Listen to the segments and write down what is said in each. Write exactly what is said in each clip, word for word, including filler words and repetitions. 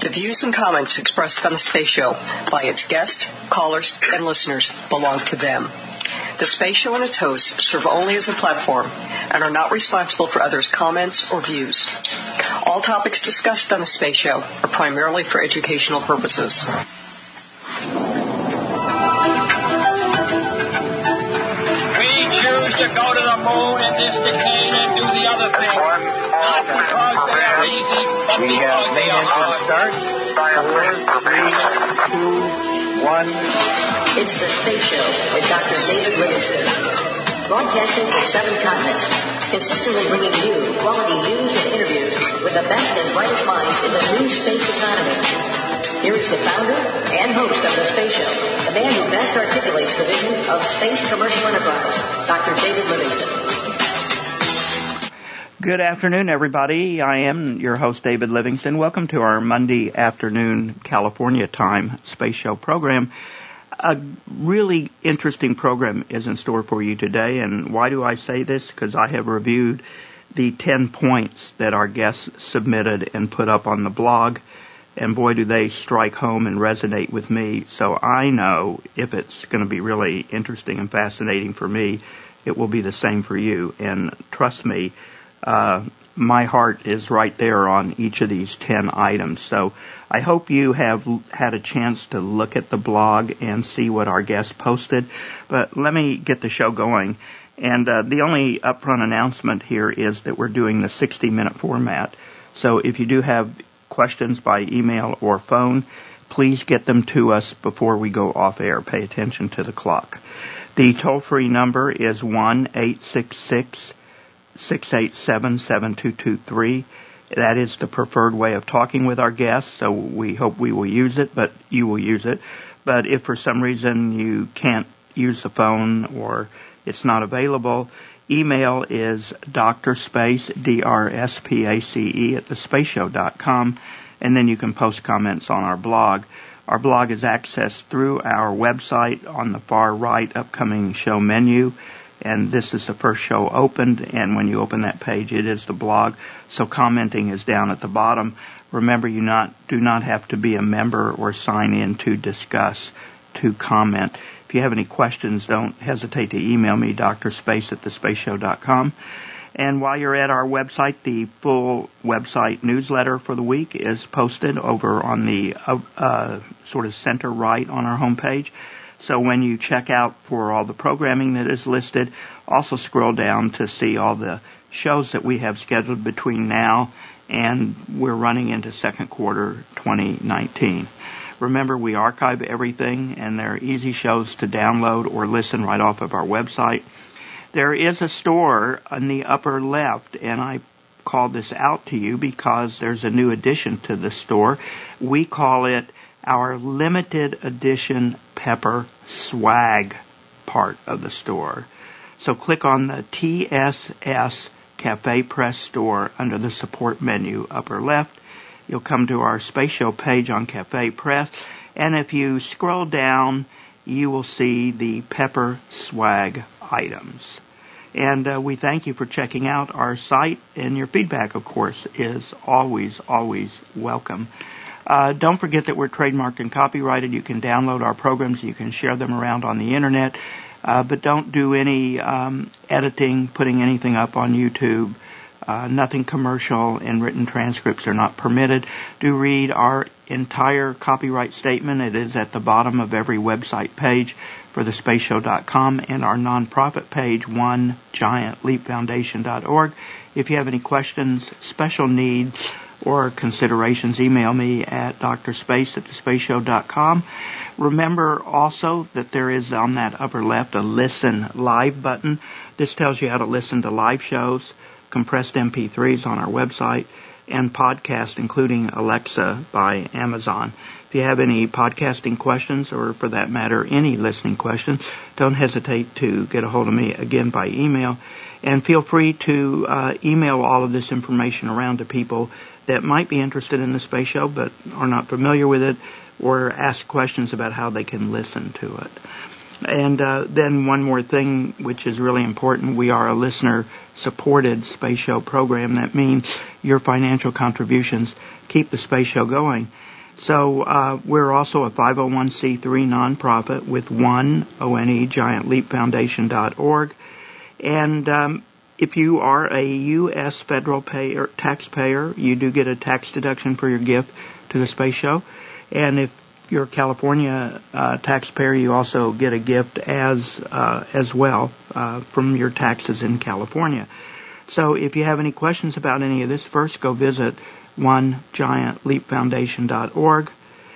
The views and comments expressed on the Space Show by its guests, callers, and listeners belong to them. The Space Show and its hosts serve only as a platform and are not responsible for others' comments or views. All topics discussed on the Space Show are primarily for educational purposes. To go to the moon in this decade and do the other thing. Not because they are easy, but because they are hard. Start. Four, three, two, one. It's the Space Show with Doctor David Livingston. Broadcasting to seven continents, consistently bringing you quality news and interviews with the best and brightest minds in the new space economy. Here is the founder and host of the Space Show, the man who best articulates the vision of space commercial enterprise, Doctor David Livingston. Good afternoon, everybody. I am your host, David Livingston. Welcome to our Monday afternoon California time Space Show program. A really interesting program is in store for you today, and why do I say this? Because I have reviewed the ten points that our guests submitted and put up on the blog. And boy, do they strike home and resonate with me. So I know if it's going to be really interesting and fascinating for me, it will be the same for you. And trust me, uh, my heart is right there on each of these ten items. So I hope you have had a chance to look at the blog and see what our guests posted. But let me get the show going. And uh, the only upfront announcement here is that we're doing the sixty-minute format. So if you do have questions by email or phone, please get them to us before we go off air. Pay attention to the clock. The toll-free number is one eight six six, six eight seven, seven two two three. That is the preferred way of talking with our guests, so we hope we will use it, but you will use it. But if for some reason you can't use the phone or it's not available, email is drspace, D R S P A C E, at the space show dot com, and then you can post comments on our blog. Our blog is accessed through our website on the far right upcoming show menu, and this is the first show opened, and when you open that page, it is the blog, so commenting is down at the bottom. Remember, you not do not have to be a member or sign in to discuss, to comment. If you have any questions, don't hesitate to email me, drspace at the space show dot com. And while you're at our website, the full website newsletter for the week is posted over on the uh, uh, sort of center right on our homepage. So when you check out for all the programming that is listed, also scroll down to see all the shows that we have scheduled between now and we're running into second quarter twenty nineteen. Remember, we archive everything, and they're easy shows to download or listen right off of our website. There is a store in the upper left, and I called this out to you because there's a new addition to the store. We call it our limited edition Pepper Swag part of the store. So click on the T S S Cafe Press store under the support menu, upper left. You'll come to our Space Show page on Cafe Press, and if you scroll down, you will see the Pepper Swag items. And uh, we thank you for checking out our site, and your feedback, of course, is always, always welcome. Uh, don't forget that we're trademarked and copyrighted. You can download our programs. You can share them around on the Internet, uh, but don't do any um, editing, putting anything up on YouTube. Uh, nothing commercial, and written transcripts are not permitted. Do read our entire copyright statement. It is at the bottom of every website page for the space show dot com and our nonprofit page, one giant leap foundation dot org. If you have any questions, special needs, or considerations, email me at drspace at the space show dot com. Remember also that there is on that upper left a Listen Live button. This tells you how to listen to live shows, compressed M P threes on our website, and podcast, including Alexa by Amazon. If you have any podcasting questions, or for that matter, any listening questions, don't hesitate to get a hold of me again by email. And feel free to uh, email all of this information around to people that might be interested in the Space Show but are not familiar with it, or ask questions about how they can listen to it. And uh, then one more thing, which is really important. We are a listener-supported Space Show program. That means your financial contributions keep the Space Show going. So uh, we're also a five oh one c three nonprofit with one, O N E, giant leap foundation dot org. And um, if you are a U S federal payer, taxpayer, you do get a tax deduction for your gift to the Space Show. And if you're a California uh, taxpayer, you also get a gift as uh, as well uh, from your taxes in California. So if you have any questions about any of this, first go visit one giant leap foundation dot org,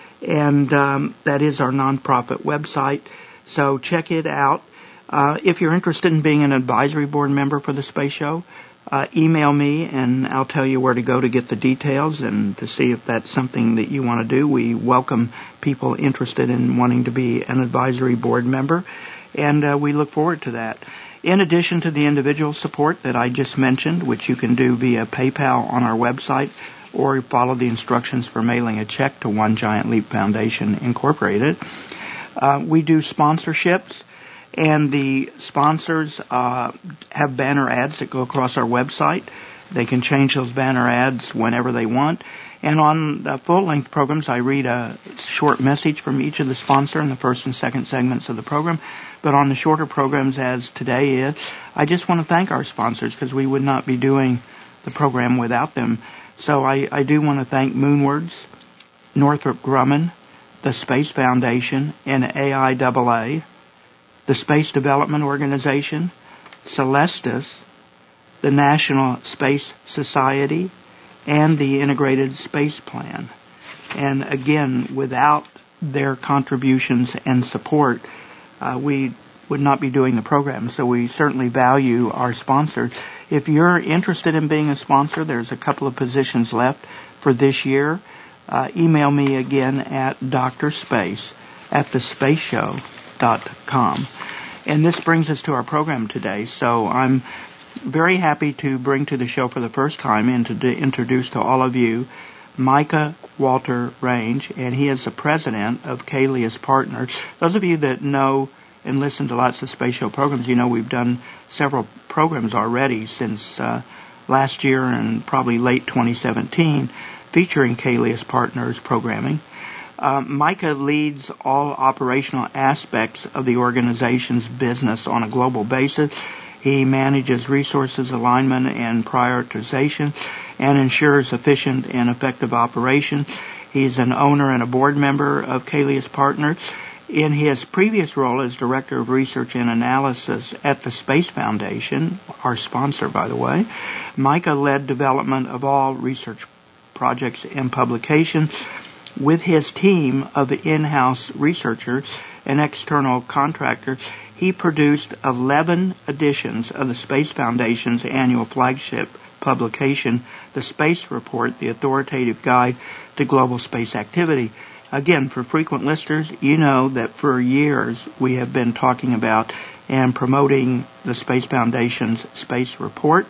and um, that is our nonprofit website. So check it out. Uh, if you're interested in being an advisory board member for the Space Show, uh, email me and I'll tell you where to go to get the details and to see if that's something that you want to do. We welcome people interested in wanting to be an advisory board member, and uh, we look forward to that. In addition to the individual support that I just mentioned, which you can do via PayPal on our website, or follow the instructions for mailing a check to One Giant Leap Foundation Incorporated, uh, we do sponsorships, and the sponsors uh, have banner ads that go across our website. They can change those banner ads whenever they want. And on the full-length programs, I read a short message from each of the sponsor in the first and second segments of the program. But on the shorter programs, as today is, I just want to thank our sponsors because we would not be doing the program without them. So I, I do want to thank Moonwards, Northrop Grumman, the Space Foundation, and A I A A, the Space Development Organization, Celestis, the National Space Society, and the Integrated Space Plan. And again, without their contributions and support, uh, we would not be doing the program. So we certainly value our sponsors. If you're interested in being a sponsor, there's a couple of positions left for this year. Uh, email me again at drspace at the space show dot com. And this brings us to our program today. So I'm very happy to bring to the show for the first time and to d- introduce to all of you Micah Walter Range, and he is the president of Kaelius Partners. Those of you that know and listen to lots of Space Show programs, you know we've done several programs already since uh, last year and probably late twenty seventeen featuring Kaelius Partners programming. Uh, Micah leads all operational aspects of the organization's business on a global basis. He manages resources alignment and prioritization and ensures efficient and effective operation. He's an owner and a board member of Kaelius Partners. In his previous role as Director of Research and Analysis at the Space Foundation, our sponsor, by the way, Micah led development of all research projects and publications. With his team of in-house researchers and external contractors, he produced eleven editions of the Space Foundation's annual flagship publication, The Space Report, the authoritative guide to global space activity. Again, for frequent listeners, you know that for years we have been talking about and promoting the Space Foundation's Space Report,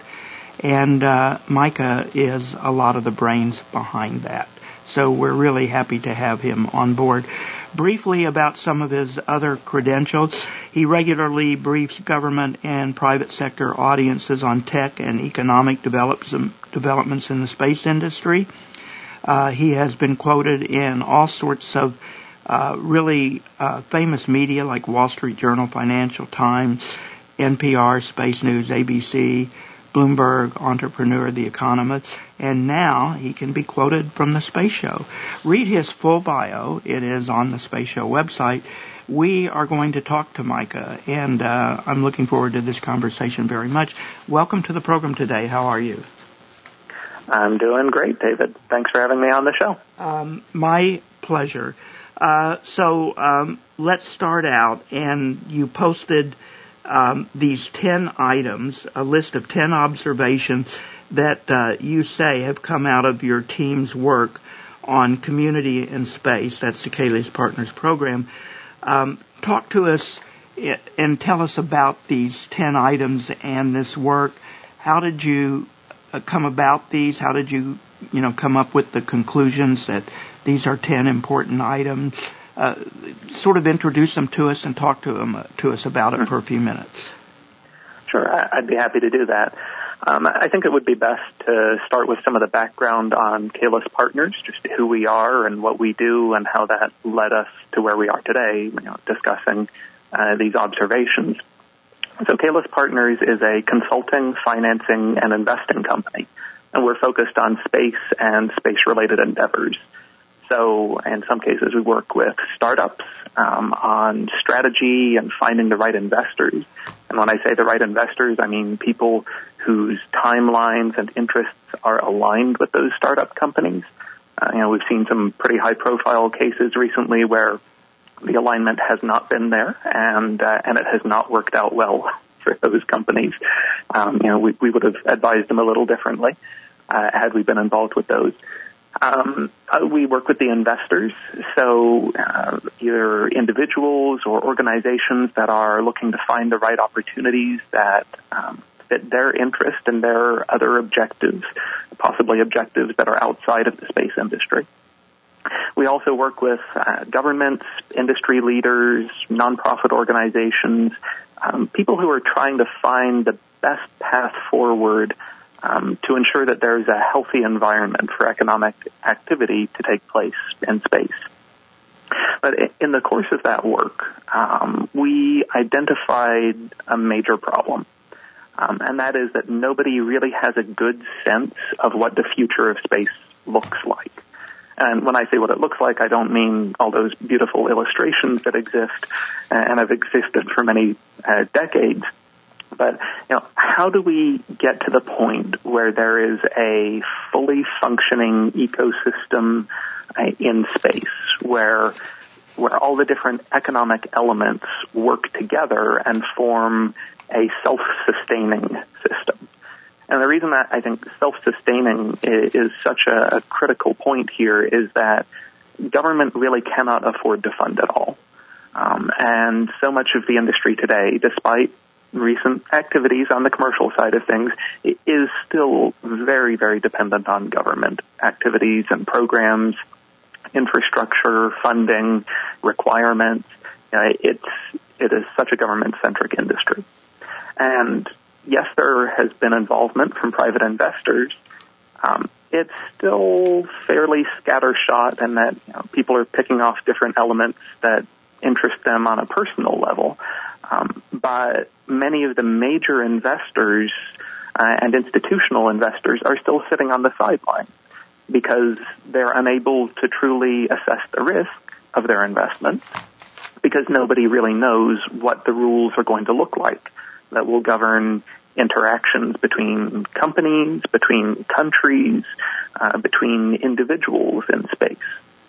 and uh, Micah is a lot of the brains behind that. So we're really happy to have him on board. Briefly about some of his other credentials, he regularly briefs government and private sector audiences on tech and economic developments in the space industry. Uh, he has been quoted in all sorts of uh, really uh, famous media like Wall Street Journal, Financial Times, N P R, Space News, A B C, Bloomberg, Entrepreneur, The Economist, and now he can be quoted from the Space Show. Read his full bio. It is on the Space Show website. We are going to talk to Micah, and uh, I'm looking forward to this conversation very much. Welcome to the program today. How are you? I'm doing great, David. Thanks for having me on the show. Um, my pleasure. Uh, so um, let's start out, and you posted Um, these ten items, a list of ten observations that uh, you say have come out of your team's work on community and space. That's the Kaelius Partners program. Um, talk to us and tell us about these ten items and this work. How did you uh, come about these? How did you, you know, come up with the conclusions that these are ten important items? Uh, sort of introduce them to us and talk to them uh, to us about it for a few minutes. Sure, I'd be happy to do that. Um, I think it would be best to start with some of the background on Kalis Partners, just who we are and what we do and how that led us to where we are today, you know, discussing uh, these observations. So Kalis Partners is a consulting, financing, and investing company, and we're focused on space and space-related endeavors. So in some cases, we work with startups um, on strategy and finding the right investors. And when I say the right investors, I mean people whose timelines and interests are aligned with those startup companies. Uh, you know, we've seen some pretty high-profile cases recently where the alignment has not been there, and uh, and it has not worked out well for those companies. Um, you know, we, we would have advised them a little differently uh, had we been involved with those. Um, uh, we work with the investors, so uh, either individuals or organizations that are looking to find the right opportunities that um, fit their interest and their other objectives, possibly objectives that are outside of the space industry. We also work with uh, governments, industry leaders, nonprofit organizations, um, people who are trying to find the best path forward Um, to ensure that there's a healthy environment for economic activity to take place in space. But in the course of that work, um, we identified a major problem, um, and that is that nobody really has a good sense of what the future of space looks like. And when I say what it looks like, I don't mean all those beautiful illustrations that exist and have existed for many uh, decades. But, you know, how do we get to the point where there is a fully functioning ecosystem uh, in space, where where all the different economic elements work together and form a self-sustaining system? And the reason that I think self-sustaining is, is such a, a critical point here is that government really cannot afford to fund it all. Um, and so much of the industry today, despite recent activities on the commercial side of things, it is still very, very dependent on government activities and programs, infrastructure, funding, requirements. You know, it's, it is such a government-centric industry. And yes, there has been involvement from private investors. Um, it's still fairly scattershot in that, you know, people are picking off different elements that interest them on a personal level. Um, but many of the major investors uh, and institutional investors are still sitting on the sidelines because they're unable to truly assess the risk of their investment, because nobody really knows what the rules are going to look like that will govern interactions between companies, between countries, uh, between individuals in space.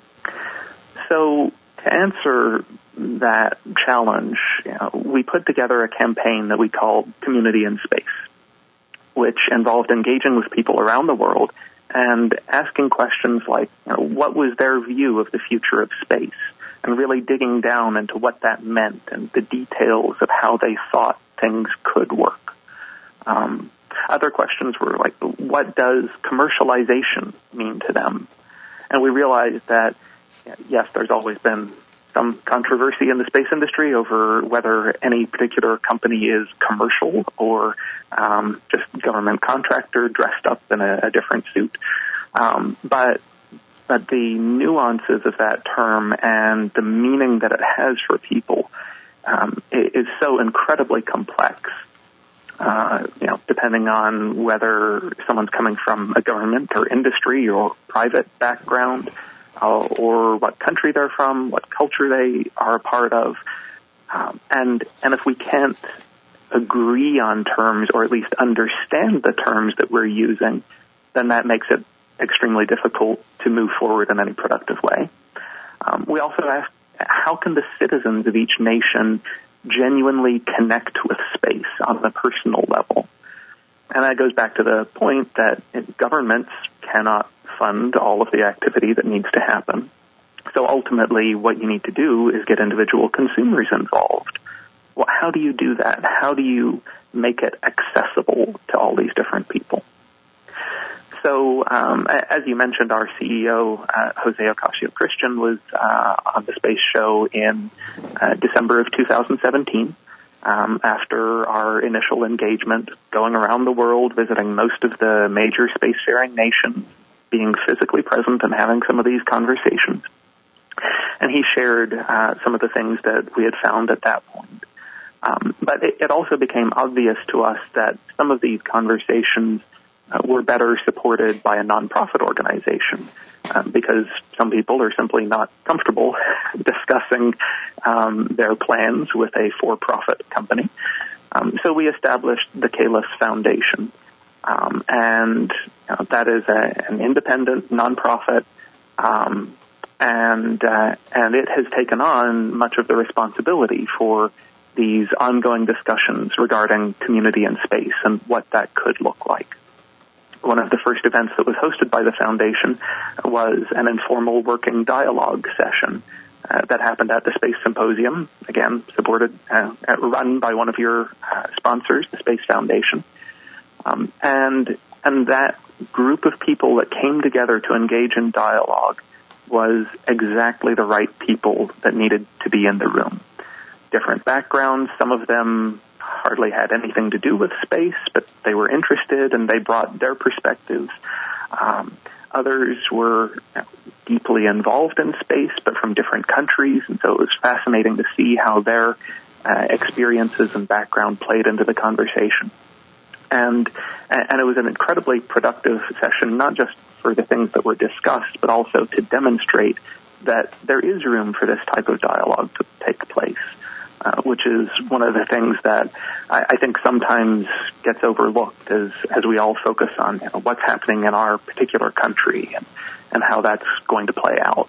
So to answer that challenge, you know, we put together a campaign that we called Community in Space, which involved engaging with people around the world and asking questions like, you know, what was their view of the future of space, and really digging down into what that meant and the details of how they thought things could work. Um, other questions were like, what does commercialization mean to them? And we realized that, yes, there's always been some controversy in the space industry over whether any particular company is commercial or um, just government contractor dressed up in a, a different suit. Um, but but the nuances of that term and the meaning that it has for people um, is so incredibly complex. Uh, you know, depending on whether someone's coming from a government or industry or private background, Uh, or what country they're from, what culture they are a part of. Um, and and if we can't agree on terms, or at least understand the terms that we're using, then that makes it extremely difficult to move forward in any productive way. Um, we also asked, how can the citizens of each nation genuinely connect with space on the personal level? And that goes back to the point that governments cannot fund all of the activity that needs to happen. So ultimately, what you need to do is get individual consumers involved. Well, how do you do that? How do you make it accessible to all these different people? So, um, as you mentioned, our C E O, uh, Jose Ocasio-Christian, was uh, on the space show in uh, December of two thousand seventeen. Um, after our initial engagement, going around the world, visiting most of the major spacefaring nations, being physically present and having some of these conversations. And he shared uh, some of the things that we had found at that point. Um, but it, it also became obvious to us that some of these conversations uh, were better supported by a nonprofit organization. Um, because some people are simply not comfortable discussing um, their plans with a for-profit company. Um, so we established the Kalis Foundation, um, and you know, that is a, an independent nonprofit, um, and uh, and it has taken on much of the responsibility for these ongoing discussions regarding community in space and what that could look like. One of the first events that was hosted by the foundation was an informal working dialogue session uh, that happened at the Space Symposium, again, supported, uh, run by one of your uh, sponsors, the Space Foundation. Um, and and that group of people that came together to engage in dialogue was exactly the right people that needed to be in the room. Different backgrounds, some of them hardly had anything to do with space, but they were interested and they brought their perspectives. Um, others were you know, deeply involved in space, but from different countries, and so it was fascinating to see how their uh, experiences and background played into the conversation. And and it was an incredibly productive session, not just for the things that were discussed, but also to demonstrate that there is room for this type of dialogue to take place. Uh, which is one of the things that I, I think sometimes gets overlooked as, as we all focus on you know, what's happening in our particular country and, and how that's going to play out.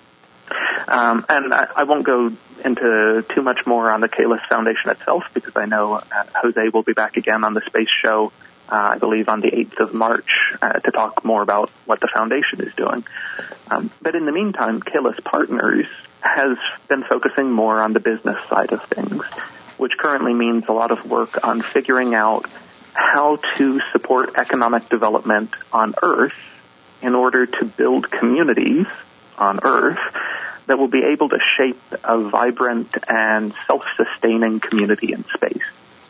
Um, and I, I won't go into too much more on the Kalis Foundation itself because I know uh, Jose will be back again on the Space Show, uh, I believe on the eighth of March, uh, to talk more about what the foundation is doing. Um, but in the meantime, Kalis Partners has been focusing more on the business side of things, which currently means a lot of work on figuring out how to support economic development on Earth in order to build communities on Earth that will be able to shape a vibrant and self-sustaining community in space.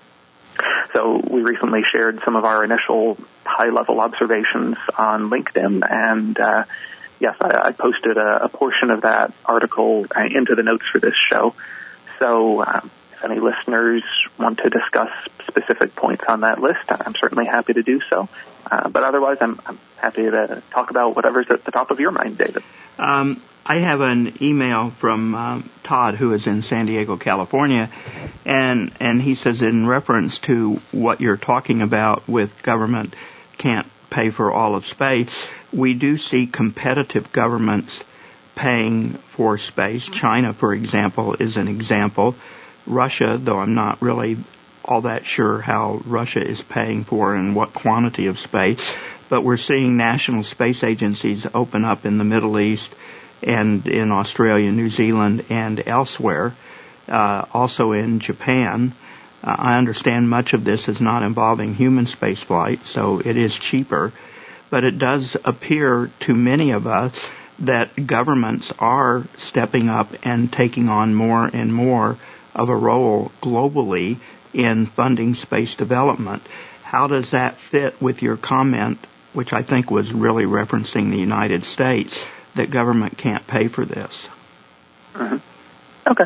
So we recently shared some of our initial high-level observations on LinkedIn, and uh, yes, I, I posted a, a portion of that article uh, into the notes for this show. So um, if any listeners want to discuss specific points on that list, I'm certainly happy to do so. Uh, but otherwise, I'm, I'm happy to talk about whatever's at the top of your mind, David. Um, I have an email from um, Todd, who is in San Diego, California, and and he says in reference to what you're talking about with government can't pay for all of space, we do see competitive governments paying for space. China, for example, is an example. Russia, though I'm not really all that sure how Russia is paying for and what quantity of space, but we're seeing national space agencies open up in the Middle East and in Australia, New Zealand, and elsewhere, uh, also in Japan. Uh, I understand much of this is not involving human spaceflight, so it is cheaper. But it does appear to many of us that governments are stepping up and taking on more and more of a role globally in funding space development. How does that fit with your comment, which I think was really referencing the United States, that government can't pay for this? Mm-hmm. Okay.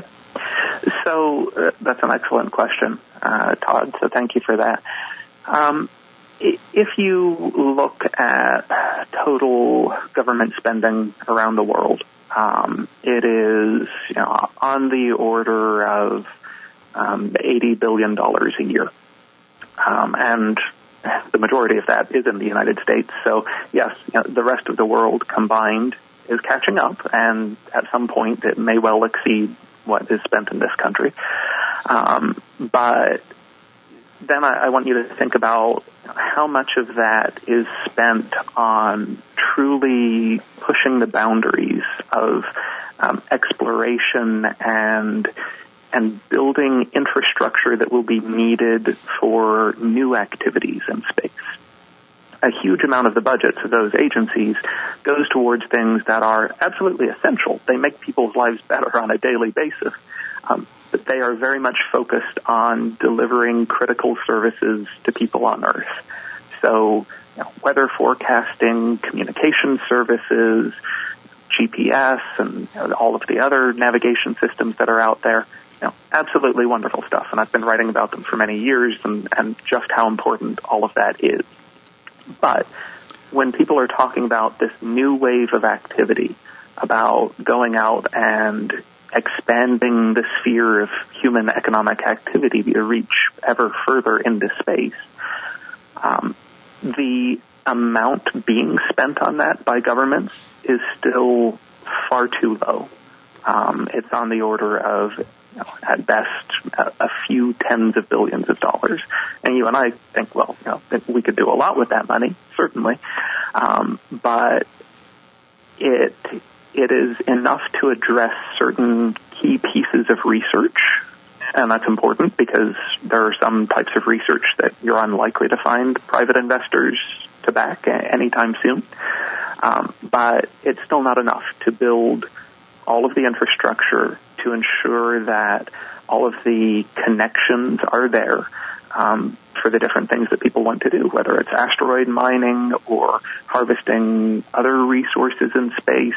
So uh, that's an excellent question, uh, Todd, so thank you for that. Um, if you look at total government spending around the world, um, it is you know, on the order of um, eighty billion dollars a year. Um, and the majority of that is in the United States. So, yes, you know, the rest of the world combined is catching up, and at some point it may well exceed what is spent in this country. Um, but then I, I want you to think about how much of that is spent on truly pushing the boundaries of um, exploration and and building infrastructure that will be needed for new activities in space. A huge amount of the budgets of those agencies goes towards things that are absolutely essential. They make people's lives better on a daily basis. Um, but they are very much focused on delivering critical services to people on Earth. So, you know, weather forecasting, communication services, G P S, and you know, all of the other navigation systems that are out there. You know, absolutely wonderful stuff, and I've been writing about them for many years and, and just how important all of that is. But when people are talking about this new wave of activity, about going out and expanding the sphere of human economic activity to reach ever further into space, um, the amount being spent on that by governments is still far too low. Um, it's on the order of, you know, at best, a, a few tens of billions of dollars. And you and I think, well, you know, we could do a lot with that money, certainly. Um, but it it is enough to address certain key pieces of research, and that's important because there are some types of research that you're unlikely to find private investors to back anytime soon. Um, but it's still not enough to build all of the infrastructure to ensure that all of the connections are there um, for the different things that people want to do, whether it's asteroid mining or harvesting other resources in space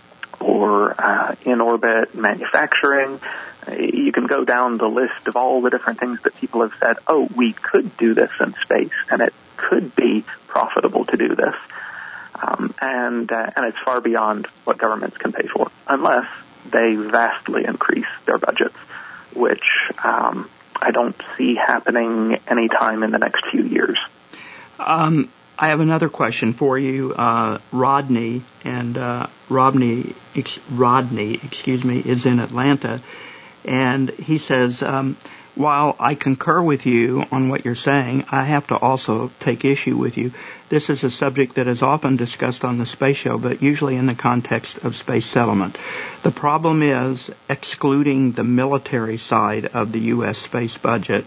or uh, in-orbit manufacturing. You can go down the list of all the different things that people have said, oh, we could do this in space, and it could be profitable to do this. Um, and uh, and it's far beyond what governments can pay for, unless they vastly increase their budgets, which um, I don't see happening anytime in the next few years. Um, I have another question for you, uh, Rodney, and uh, Rodney, ex- Rodney, excuse me, is in Atlanta, and he says, um, while I concur with you on what you're saying, I have to also take issue with you. This is a subject that is often discussed on the Space Show, but usually in the context of space settlement. The problem is, excluding the military side of the U S space budget,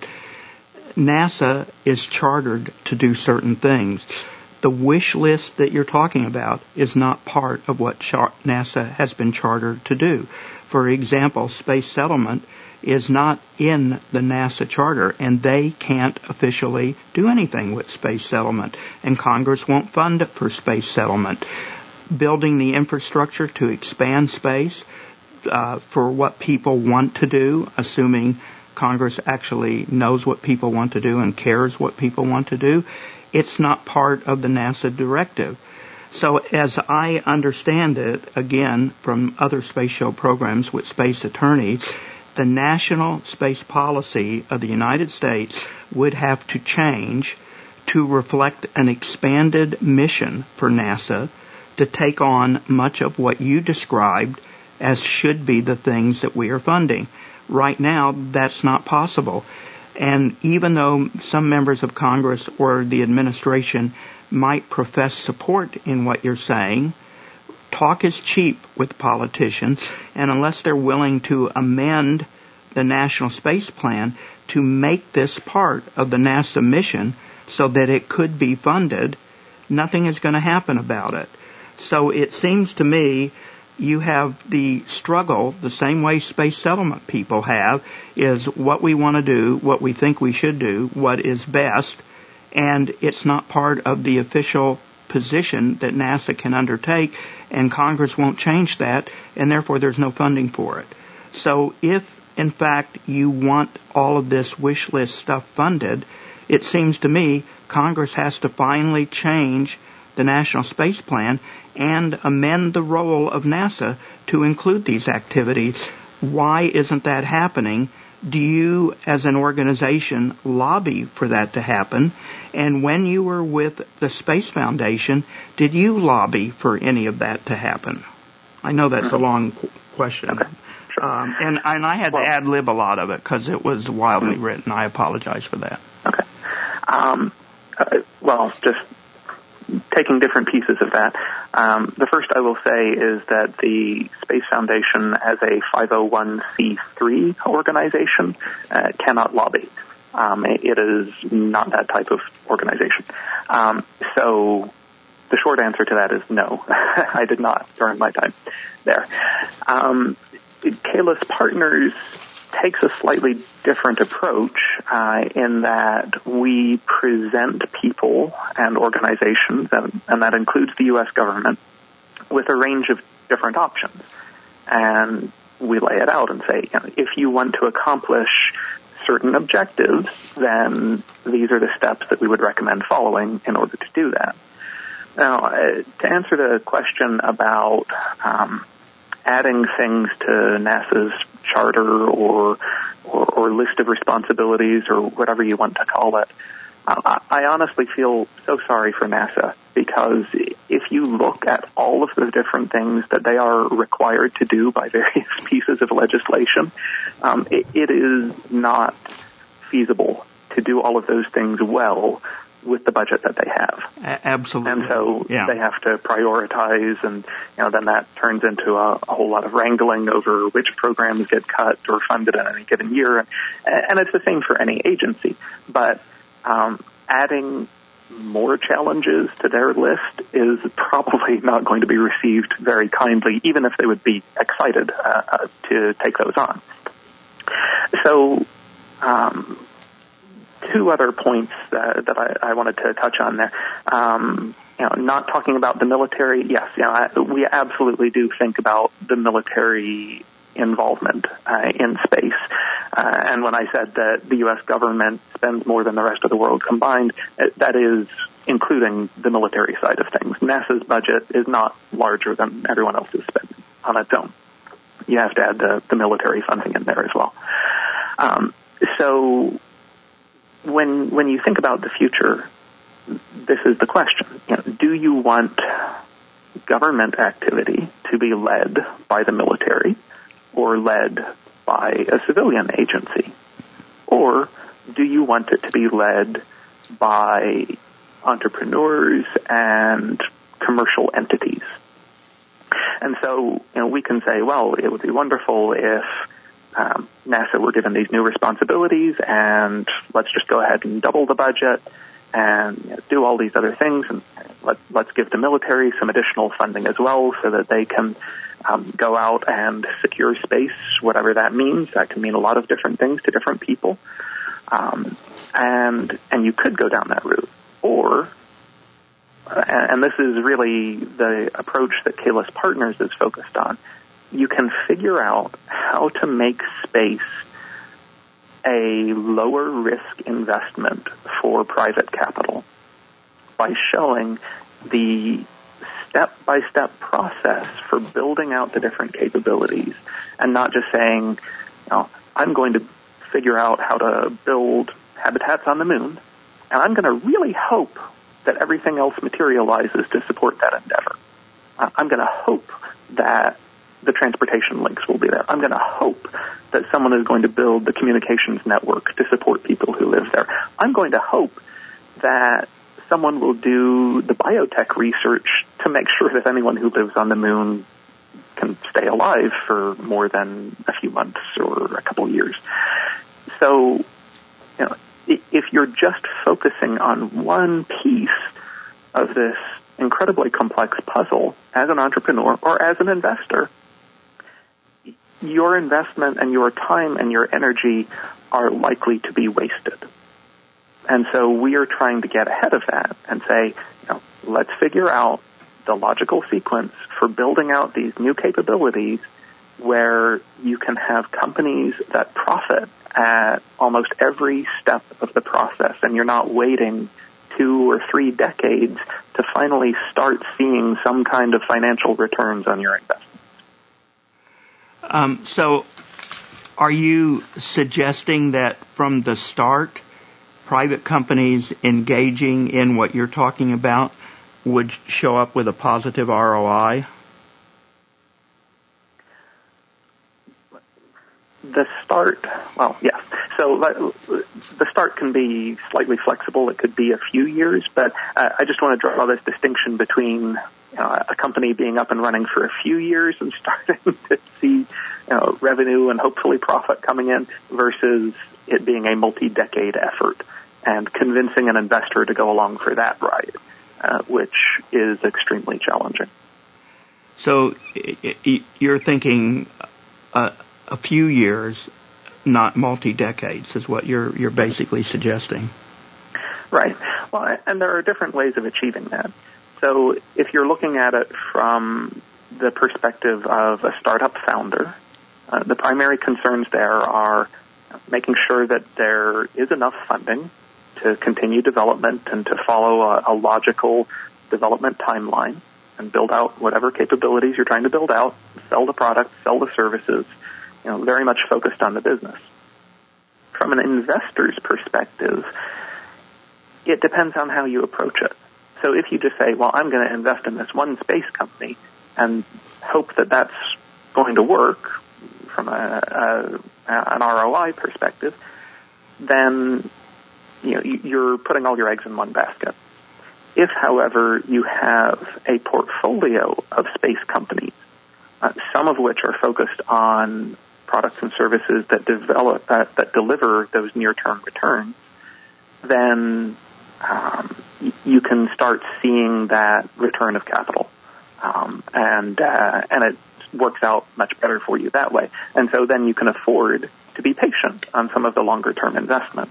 NASA is chartered to do certain things. The wish list that you're talking about is not part of what char- NASA has been chartered to do. For example, space settlement is not in the NASA charter, and they can't officially do anything with space settlement, and Congress won't fund it for space settlement. Building the infrastructure to expand space uh, for what people want to do, assuming Congress actually knows what people want to do and cares what people want to do, it's not part of the NASA directive. So as I understand it, again, from other space show programs with space attorneys, the national space policy of the United States would have to change to reflect an expanded mission for NASA to take on much of what you described as should be the things that we are funding. Right now, that's not possible. And even though some members of Congress or the administration might profess support in what you're saying, talk is cheap with politicians, and unless they're willing to amend the National Space Plan to make this part of the NASA mission so that it could be funded, nothing is going to happen about it. So it seems to me you have the struggle, the same way space settlement people have, is what we want to do, what we think we should do, what is best, and it's not part of the official position that NASA can undertake, and Congress won't change that, and therefore there's no funding for it. So if, in fact, you want all of this wish list stuff funded, it seems to me Congress has to finally change the National Space Plan and amend the role of NASA to include these activities. Why isn't that happening? Do you, as an organization, lobby for that to happen? And when you were with the Space Foundation, did you lobby for any of that to happen? I know that's a long qu- question. Okay. Sure. Um, and, and I had well, to ad-lib a lot of it because it was wildly mm-hmm. written. I apologize for that. Okay. Um, uh, well, just taking different pieces of that. Um, the first I will say is that the Space Foundation, as a five oh one c three organization, uh, cannot lobby. Um, it is not that type of organization. Um, so the short answer to that is no. I did not during my time there. Um, Kalis Partners takes a slightly different approach uh, in that we present people and organizations, and, and that includes the U S government, with a range of different options. And we lay it out and say, you know, if you want to accomplish certain objectives, then these are the steps that we would recommend following in order to do that. Now, uh, to answer the question about um, adding things to NASA's charter or, or or list of responsibilities or whatever you want to call it, uh, I honestly feel so sorry for NASA, because if you look at all of the different things that they are required to do by various pieces of legislation, um, it, it is not feasible to do all of those things well with the budget that they have. Absolutely. And so yeah. they have to prioritize, and you know, then that turns into a, a whole lot of wrangling over which programs get cut or funded in any given year. And it's the same for any agency. But um, adding more challenges to their list is probably not going to be received very kindly, even if they would be excited uh, to take those on. So, um, two other points uh, that I, I wanted to touch on there. Um, you know, not talking about the military. Yes, you know, I, we absolutely do think about the military involvement uh, in space. Uh, and when I said that the U S government spends more than the rest of the world combined, that is including the military side of things. NASA's budget is not larger than everyone else's spending on its own. You have to add the, the military funding in there as well. Um, so when when you think about the future, this is the question. You know, do you want government activity to be led by the military or led by a civilian agency? Or do you want it to be led by entrepreneurs and commercial entities? And so, you know, we can say, well, it would be wonderful if um, NASA were given these new responsibilities, and let's just go ahead and double the budget and you know, do all these other things, and let, let's give the military some additional funding as well so that they can um, go out and secure space, whatever that means. That can mean a lot of different things to different people. Um, and and you could go down that route. Or, and this is really the approach that Kalis Partners is focused on, you can figure out how to make space a lower risk investment for private capital by showing the step-by-step process for building out the different capabilities, and not just saying, you know, I'm going to figure out how to build habitats on the moon, and I'm going to really hope that everything else materializes to support that endeavor. I'm going to hope that the transportation links will be there. I'm going to hope that someone is going to build the communications network to support people who live there. I'm going to hope that someone will do the biotech research to make sure that anyone who lives on the moon can stay alive for more than a few months or a couple of years. So, you know, if you're just focusing on one piece of this incredibly complex puzzle as an entrepreneur or as an investor, your investment and your time and your energy are likely to be wasted. And so we are trying to get ahead of that and say, you know, let's figure out the logical sequence for building out these new capabilities where you can have companies that profit at almost every step of the process, and you're not waiting two or three decades to finally start seeing some kind of financial returns on your investments. Um, so are you suggesting that from the start, private companies engaging in what you're talking about would show up with a positive R O I? The start, well, yes. So the start can be slightly flexible. It could be a few years, but uh, I just want to draw this distinction between you know, a company being up and running for a few years and starting to see you know, revenue and hopefully profit coming in versus it being a multi-decade effort and convincing an investor to go along for that ride, uh, which is extremely challenging. So you're thinking uh, a few years, not multi-decades, is what you're you're basically suggesting. Right. Well, and there are different ways of achieving that. So if you're looking at it from the perspective of a startup founder, uh, the primary concerns there are making sure that there is enough funding to continue development and to follow a, a logical development timeline and build out whatever capabilities you're trying to build out, sell the product, sell the services, you know, very much focused on the business. From an investor's perspective, it depends on how you approach it. So if you just say, well, I'm going to invest in this one space company and hope that that's going to work from a, a, an R O I perspective, then you know, you're putting all your eggs in one basket. If, however, you have a portfolio of space companies, uh, some of which are focused on products and services that develop uh, that deliver those near-term returns, then um, you can start seeing that return of capital, um, and uh, and it works out much better for you that way. And so then you can afford to be patient on some of the longer-term investment.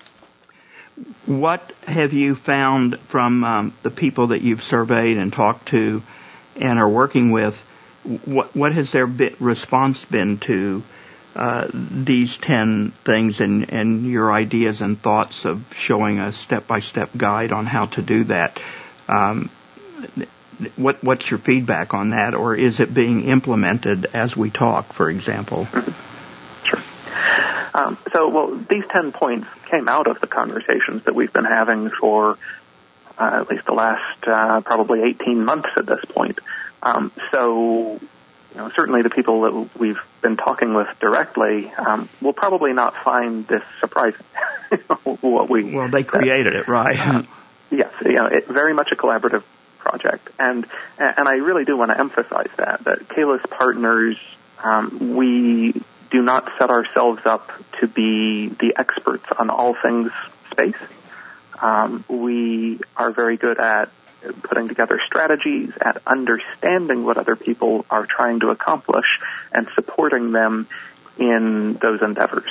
What have you found from um, the people that you've surveyed and talked to and are working with? What, what has their bit response been to uh, these ten things and, and your ideas and thoughts of showing a step-by-step guide on how to do that? Um, what, what's your feedback on that, or is it being implemented as we talk, for example? Sure. Um, so, well, these ten points came out of the conversations that we've been having for uh, at least the last uh, probably eighteen months at this point. Um, so, you know, certainly the people that we've been talking with directly um, will probably not find this surprising. what we well, they created it, right? Uh, yes, you know, it, very much a collaborative project, and and I really do want to emphasize that that Kalis Partners, um, we do not set ourselves up to be the experts on all things space. Um, we are very good at putting together strategies, at understanding what other people are trying to accomplish, and supporting them in those endeavors.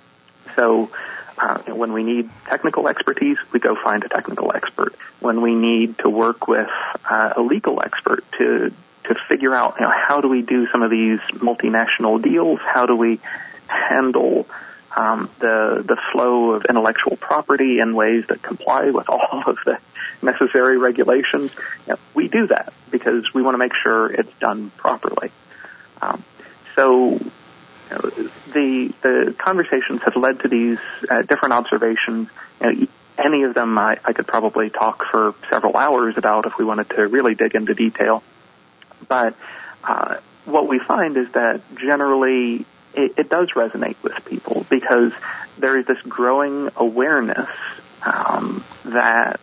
So uh, when we need technical expertise, we go find a technical expert. When we need to work with uh, a legal expert to to figure out, you know, how do we do some of these multinational deals? How do we handle um, the the flow of intellectual property in ways that comply with all of the necessary regulations? You know, we do that because we want to make sure it's done properly. Um, so you know, the the conversations have led to these uh, different observations. You know, any of them I, I could probably talk for several hours about if we wanted to really dig into detail. But uh, what we find is that generally it, it does resonate with people because there is this growing awareness um, that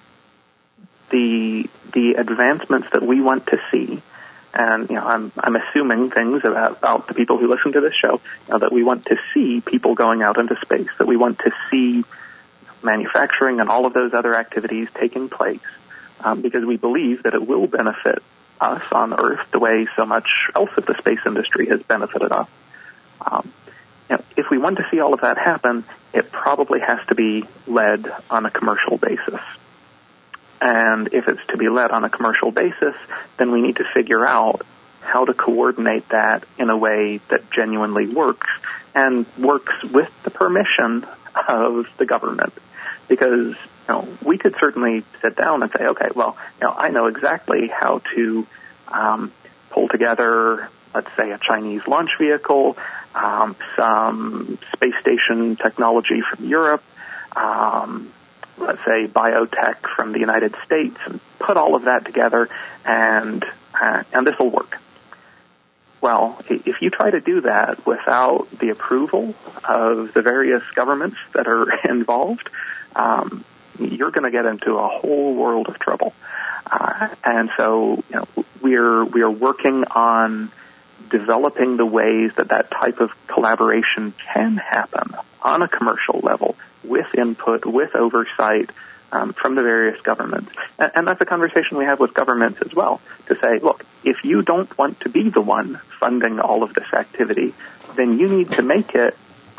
the the advancements that we want to see, and you know, I'm I'm assuming things about, about the people who listen to this show, you know, that we want to see people going out into space, that we want to see manufacturing and all of those other activities taking place, um, because we believe that it will benefit us on Earth the way so much else of the space industry has benefited us. Um, you know, if we want to see all of that happen, it probably has to be led on a commercial basis. And if it's to be led on a commercial basis, then we need to figure out how to coordinate that in a way that genuinely works and works with the permission of the government. Because you know, we could certainly sit down and say, okay, well, you know, I know exactly how to um, pull together, let's say, a Chinese launch vehicle, um, some space station technology from Europe, um, let's say biotech from the United States, and put all of that together, and uh, and this will work. Well, if you try to do that without the approval of the various governments that are involved, um, you're going to get into a whole world of trouble. Uh, and so, you know, we're we're working on developing the ways that that type of collaboration can happen on a commercial level, with input, with oversight um, from the various governments. And, and that's a conversation we have with governments as well, to say, look, if you don't want to be the one funding all of this activity, then you need to make it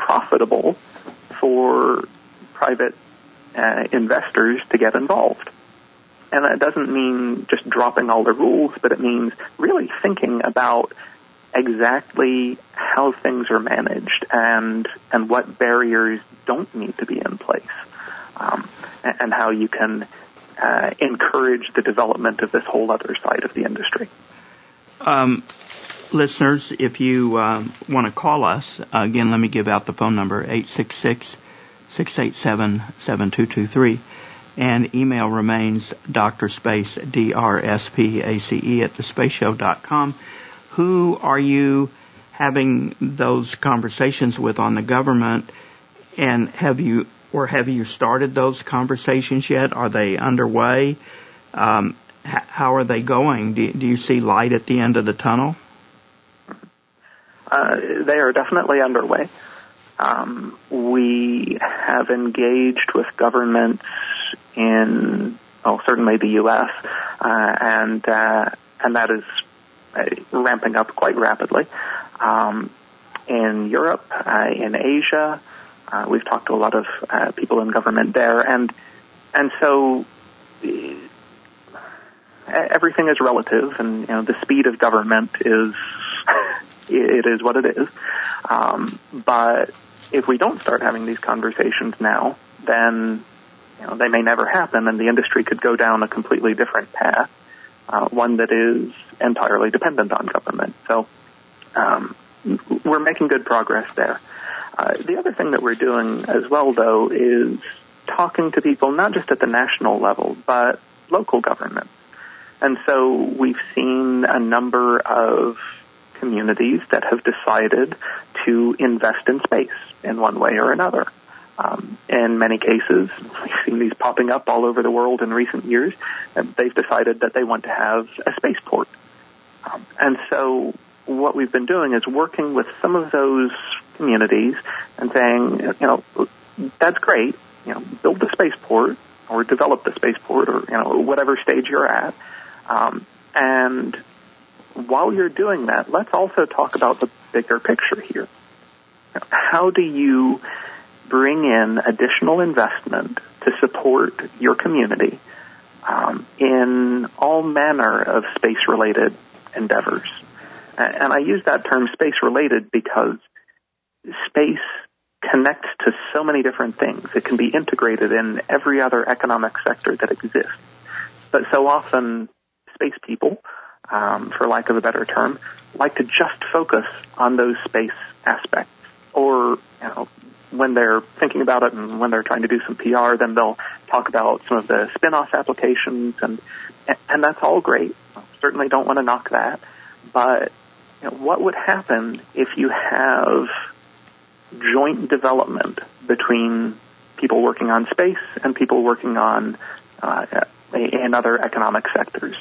profitable for private uh, investors to get involved. And that doesn't mean just dropping all the rules, but it means really thinking about exactly how things are managed and and what barriers don't need to be in place, um, and, and how you can uh, encourage the development of this whole other side of the industry. Um, listeners, if you um, want to call us, uh, again, let me give out the phone number, eight six six, six eight seven, seven two two three. And email remains drspace, D R S P A C E, at the space show dot com. Who are you having those conversations with on the government? And have you, or have you started those conversations yet? Are they underway? Um, h- how are they going? Do, do you see light at the end of the tunnel? Uh, they are definitely underway. Um, we have engaged with governments in, well, certainly the U S, uh, and uh, and that is uh, ramping up quite rapidly. Um, in Europe, uh, in Asia, uh, we've talked to a lot of uh, people in government there, and and so uh, everything is relative, and you know the speed of government is it is what it is. Um, but if we don't start having these conversations now, then you know, they may never happen, and the industry could go down a completely different path, uh, one that is entirely dependent on government. So um, we're making good progress there. Uh, the other thing that we're doing as well, though, is talking to people not just at the national level, but local governments. And so we've seen a number of communities that have decided to invest in space in one way or another. Um, in many cases, we've seen these popping up all over the world in recent years, and they've decided that they want to have a spaceport. Um, and so what we've been doing is working with some of those communities and saying, you know, that's great, you know, build the spaceport or develop the spaceport or, you know, whatever stage you're at. Um, and while you're doing that, let's also talk about the bigger picture here. You know, how do you bring in additional investment to support your community um, in all manner of space-related endeavors? And I use that term space-related because space connects to so many different things. It can be integrated in every other economic sector that exists. But so often, space people, um, for lack of a better term, like to just focus on those space aspects. Or, you know, when they're thinking about it and when they're trying to do some P R, then they'll talk about some of the spin-off applications, and and that's all great. I certainly don't want to knock that. But you know, what would happen if you have joint development between people working on space and people working on uh, in other economic sectors?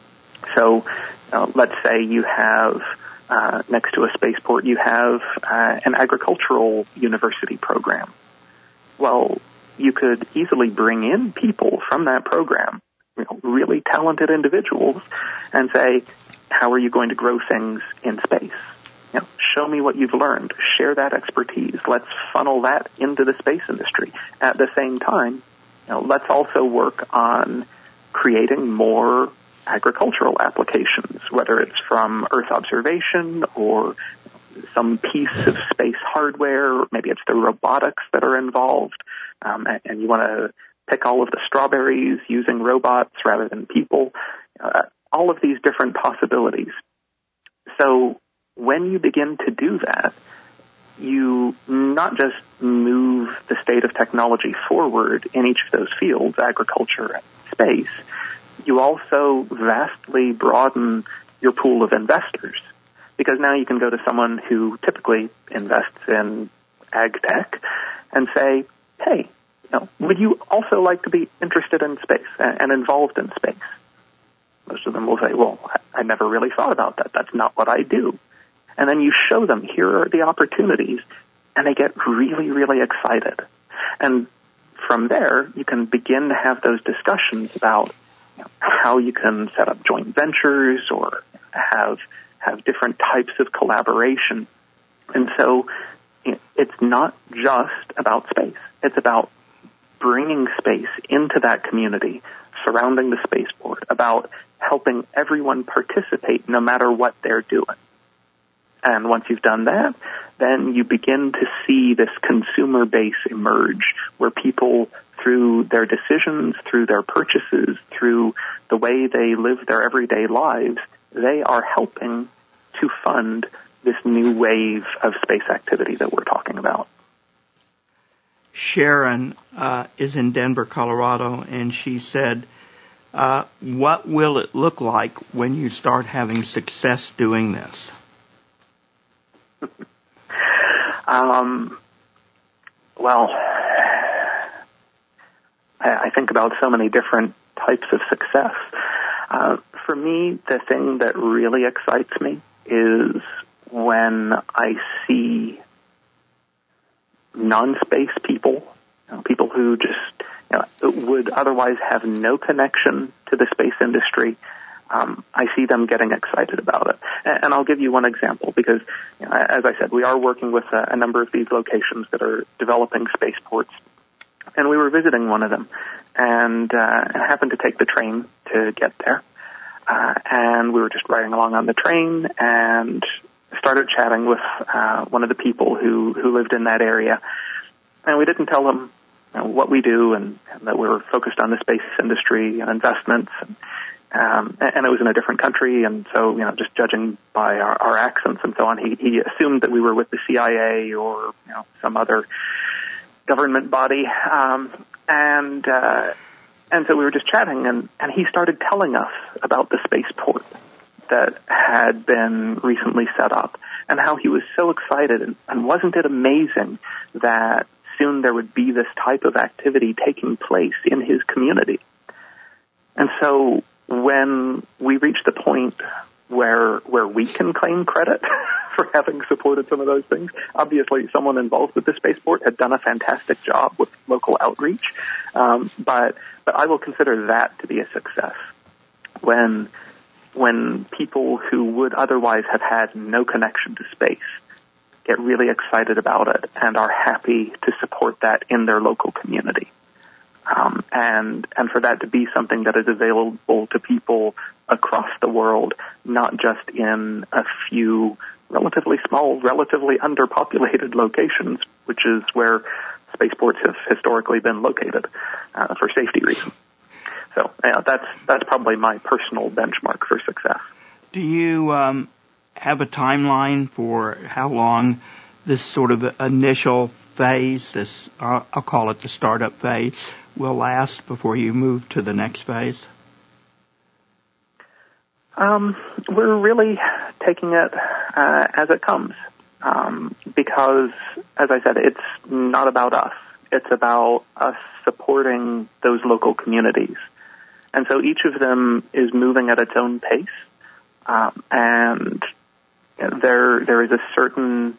So uh, let's say you have Uh, next to a spaceport, you have uh, an agricultural university program. Well, you could easily bring in people from that program, you know, really talented individuals, and say, how are you going to grow things in space? You know, show me what you've learned. Share that expertise. Let's funnel that into the space industry. At the same time, you know, let's also work on creating more agricultural applications, whether it's from Earth observation or some piece of space hardware, maybe it's the robotics that are involved, um, and you want to pick all of the strawberries using robots rather than people, uh, all of these different possibilities. So when you begin to do that, you not just move the state of technology forward in each of those fields, agriculture and space, you also vastly broaden your pool of investors, because now you can go to someone who typically invests in ag tech and say, hey, you know, would you also like to be interested in space and involved in space? Most of them will say, well, I never really thought about that. That's not what I do. And then you show them, here are the opportunities, and they get really, really excited. And from there, you can begin to have those discussions about how you can set up joint ventures or have have different types of collaboration. And so it's not just about space. It's about bringing space into that community surrounding the spaceport, about helping everyone participate no matter what they're doing. And once you've done that, then you begin to see this consumer base emerge where people, through their decisions, through their purchases, through the way they live their everyday lives, they are helping to fund this new wave of space activity that we're talking about. Sharon uh, is in Denver, Colorado, and she said, uh, what will it look like when you start having success doing this? um, well, I, I think about so many different types of success. Uh, for me, the thing that really excites me is when I see non-space people, you know, people who just you know, would otherwise have no connection to the space industry. Um, I see them getting excited about it. And, and I'll give you one example because, you know, as I said, we are working with a, a number of these locations that are developing spaceports. And we were visiting one of them and uh, happened to take the train to get there. Uh, and we were just riding along on the train and started chatting with uh, one of the people who, who lived in that area. And we didn't tell them you know, what we do and, and that we were focused on the space industry and investments. And, um, and it was in a different country. And so, you know, just judging by our, our accents and so on, he, he assumed that we were with the C I A or, you know, some other government body. Um, and, uh, and so we were just chatting and, and he started telling us about the spaceport that had been recently set up and how he was so excited. And, and wasn't it amazing that soon there would be this type of activity taking place in his community? And so when we reached the point where where we can claim credit for having supported some of those things, obviously someone involved with the spaceport had done a fantastic job with local outreach, um, but but I will consider that to be a success. When when people who would otherwise have had no connection to space get really excited about it and are happy to support that in their local community. Um, and and for that to be something that is available to people across the world, not just in a few relatively small, relatively underpopulated locations, which is where spaceports have historically been located uh, for safety reasons. So yeah, that's that's probably my personal benchmark for success. Do you um, have a timeline for how long this sort of initial phase, this uh, I'll call it the startup phase, will last before you move to the next phase? Um, we're really taking it uh, as it comes um, because, as I said, it's not about us. It's about us supporting those local communities. And so each of them is moving at its own pace, um, and there there is a certain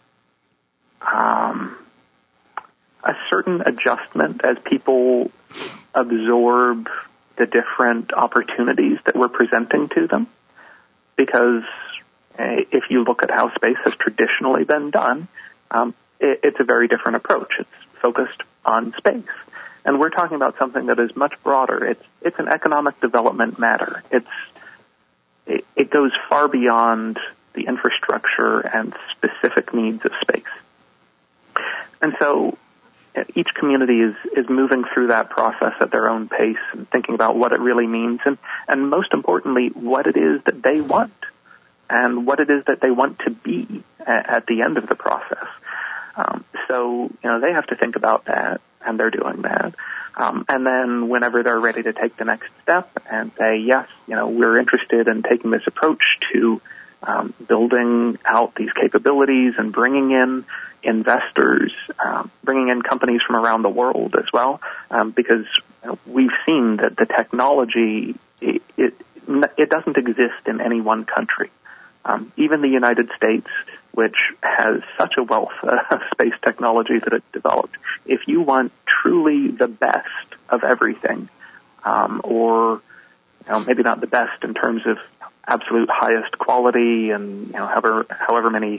um, a certain adjustment as people absorb the different opportunities that we're presenting to them. Because uh, if you look at how space has traditionally been done, um, it, it's a very different approach. It's focused on space. And we're talking about something that is much broader. It's it's an economic development matter. It's it, it goes far beyond the infrastructure and specific needs of space. And so each community is, is moving through that process at their own pace and thinking about what it really means and, and most importantly, what it is that they want and what it is that they want to be at, at the end of the process. Um, so, you know, they have to think about that, and they're doing that. Um, and then whenever they're ready to take the next step and say, yes, you know, we're interested in taking this approach to um, building out these capabilities and bringing in investors, um, bringing in companies from around the world as well, um, because you know, we've seen that the technology, it, it, it doesn't exist in any one country. Um, even the United States, which has such a wealth of space technology that it developed, if you want truly the best of everything, um, or you know, maybe not the best in terms of absolute highest quality and you know, however, however many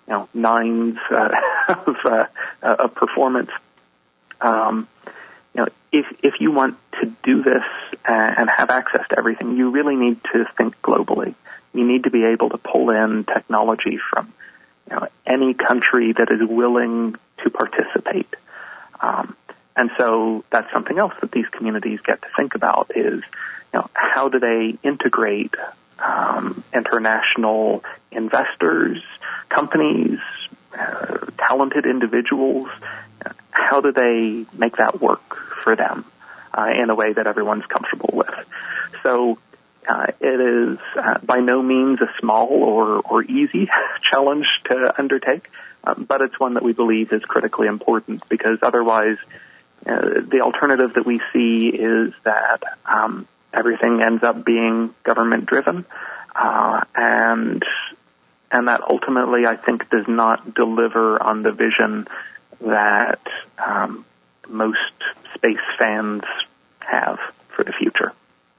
you know, nines uh, of, uh, of performance. Um, you know, if if you want to do this and have access to everything, you really need to think globally. You need to be able to pull in technology from, you know, any country that is willing to participate. Um, and so that's something else that these communities get to think about is, you know, how do they integrate um, international investors, companies, uh, talented individuals? How do they make that work for them uh, in a way that everyone's comfortable with? So uh, it is uh, by no means a small or, or easy challenge to undertake, uh, but it's one that we believe is critically important because otherwise uh, the alternative that we see is that um, everything ends up being government-driven, uh, and and that ultimately I think does not deliver on the vision that um, most space fans have for the future.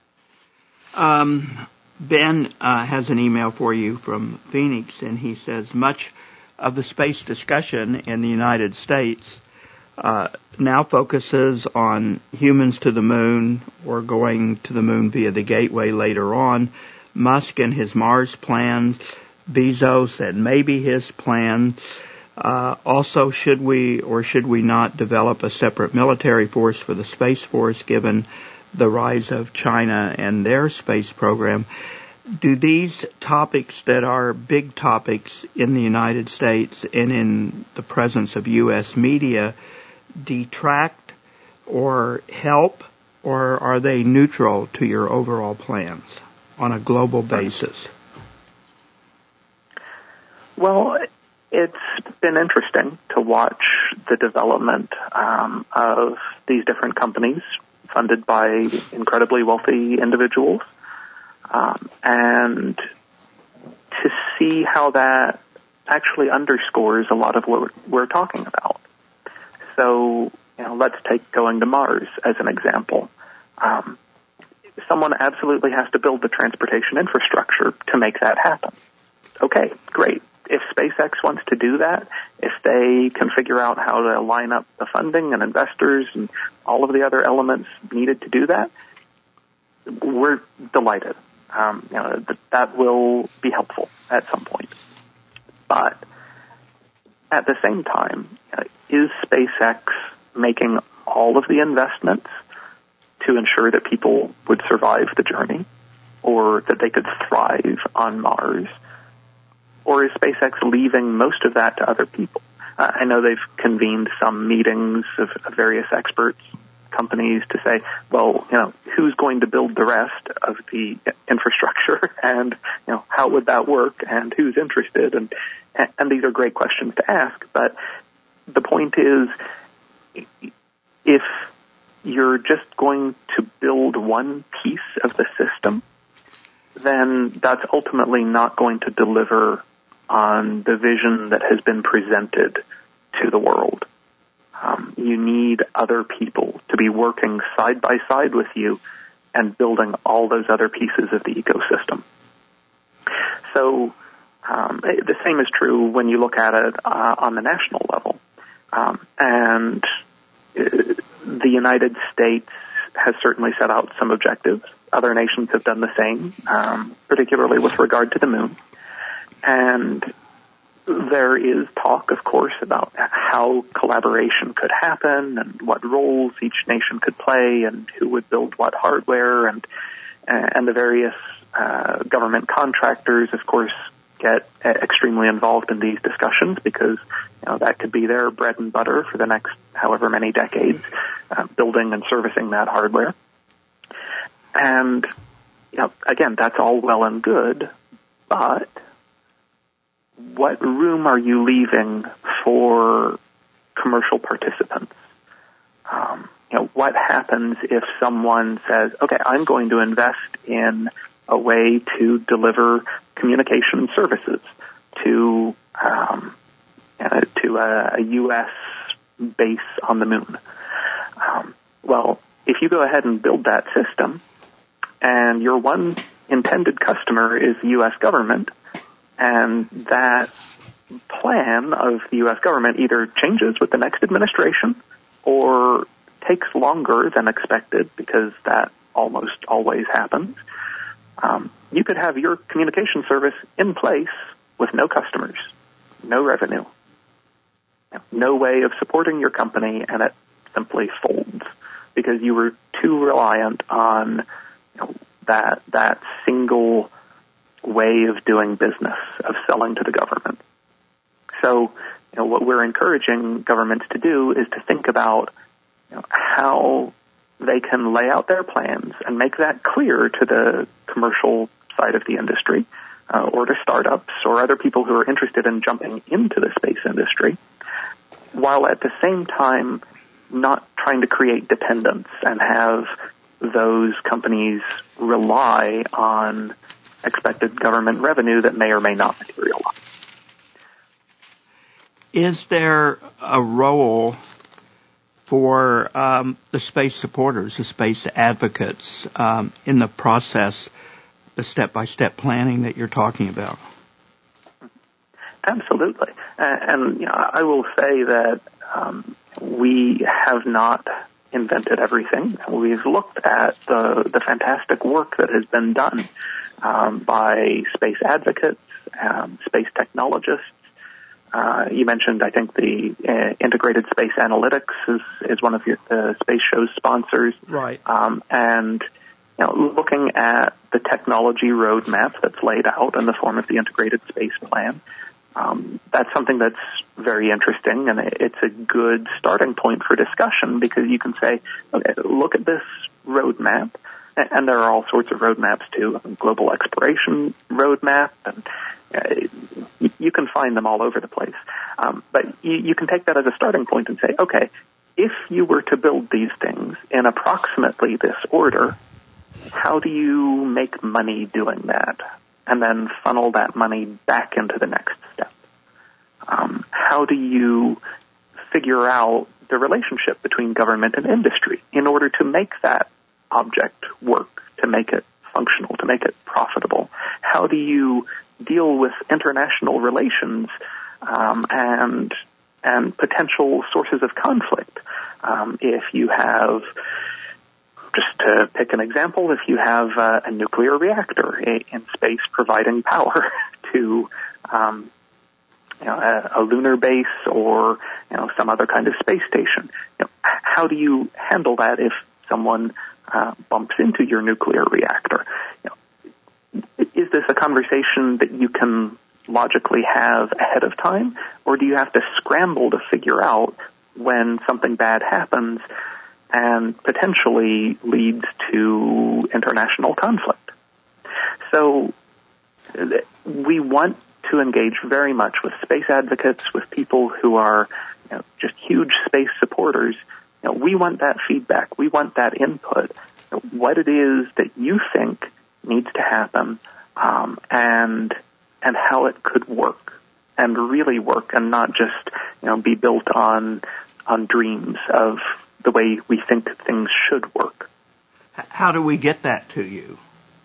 Um, Ben uh, has an email for you from Phoenix, and he says, much of the space discussion in the United States uh, now focuses on humans to the moon or going to the moon via the Gateway later on. Musk and his Mars plans, Bezos and maybe his plans. Uh, also, should we or should we not develop a separate military force for the Space Force given the rise of China and their space program? Do these topics that are big topics in the United States and in the presence of U S media detract or help, or are they neutral to your overall plans on a global basis? Well, it's been interesting to watch the development um, of these different companies funded by incredibly wealthy individuals, um, and to see how that actually underscores a lot of what we're talking about. So, you know, let's take going to Mars as an example. Um, someone absolutely has to build the transportation infrastructure to make that happen. Okay, great. If SpaceX wants to do that, if they can figure out how to line up the funding and investors and all of the other elements needed to do that, we're delighted. Um, you know, that, that will be helpful at some point. But at the same time, uh, is SpaceX making all of the investments to ensure that people would survive the journey or that they could thrive on Mars? Or is SpaceX leaving most of that to other people? Uh, I know they've convened some meetings of, of various experts, companies to say, well, you know, who's going to build the rest of the infrastructure, and you know, how would that work, and who's interested, and and these are great questions to ask. But the point is, if you're just going to build one piece of the system, then that's ultimately not going to deliver on the vision that has been presented to the world. Um, you need other people to be working side by side with you and building all those other pieces of the ecosystem. So um, the same is true when you look at it uh, on the national level. Um, and uh, the United States has certainly set out some objectives. Other nations have done the same, um, particularly with regard to the moon. And there is talk, of course, about how collaboration could happen and what roles each nation could play and who would build what hardware, and and the various uh, government contractors, of course, get extremely involved in these discussions because you know that could be their bread and butter for the next however many decades, uh, building and servicing that hardware. And you know, again, that's all well and good, but what room are you leaving for commercial participants? Um, you know, what happens if someone says, okay, I'm going to invest in a way to deliver communication services to um, uh, to a, a U S base on the moon? Um, well, if you go ahead and build that system and your one intended customer is the U S government, and that plan of the U S government either changes with the next administration or takes longer than expected, because that almost always happens, um, you could have your communication service in place with no customers, no revenue, no way of supporting your company, and it simply folds because you were too reliant on you know, that that single way of doing business, of selling to the government. So, you know, what we're encouraging governments to do is to think about you know, how they can lay out their plans and make that clear to the commercial side of the industry, uh, or to startups or other people who are interested in jumping into the space industry, while at the same time not trying to create dependence and have those companies rely on expected government revenue that may or may not materialize. Is there a role for um, the space supporters, the space advocates, um, in the process, the step-by-step planning that you're talking about? Absolutely. And you know, I will say that um, we have not invented everything. We've looked at the, the fantastic work that has been done um, by space advocates, um, space technologists. Uh, you mentioned, I think, the uh, Integrated Space Analytics is, is one of your, the Space Show's sponsors. Right. Um, and you know, looking at the technology roadmap that's laid out in the form of the Integrated Space Plan, um, that's something that's very interesting, and it's a good starting point for discussion, because you can say, okay, look at this roadmap, and there are all sorts of roadmaps too, a global exploration roadmap, and uh, you can find them all over the place. Um, but you, you can take that as a starting point and say, okay, if you were to build these things in approximately this order, how do you make money doing that? And then funnel that money back into the next step. Um, how do you figure out the relationship between government and industry in order to make that object work, to make it functional, to make it profitable? How do you deal with international relations um, and and potential sources of conflict? Um, if you have, just to pick an example, if you have uh, a nuclear reactor in space providing power to um, you know, a, a lunar base or you know some other kind of space station, you know, how do you handle that if someone uh, bumps into your nuclear reactor? You know, is this a conversation that you can logically have ahead of time, or do you have to scramble to figure out when something bad happens and potentially leads to international conflict? So we want to engage very much with space advocates, with people who are you know, just huge space supporters. You know, we want that feedback. We want that input. You know, what it is that you think needs to happen, um, and and how it could work and really work, and not just you know be built on on dreams of the way we think things should work. How do we get that to you?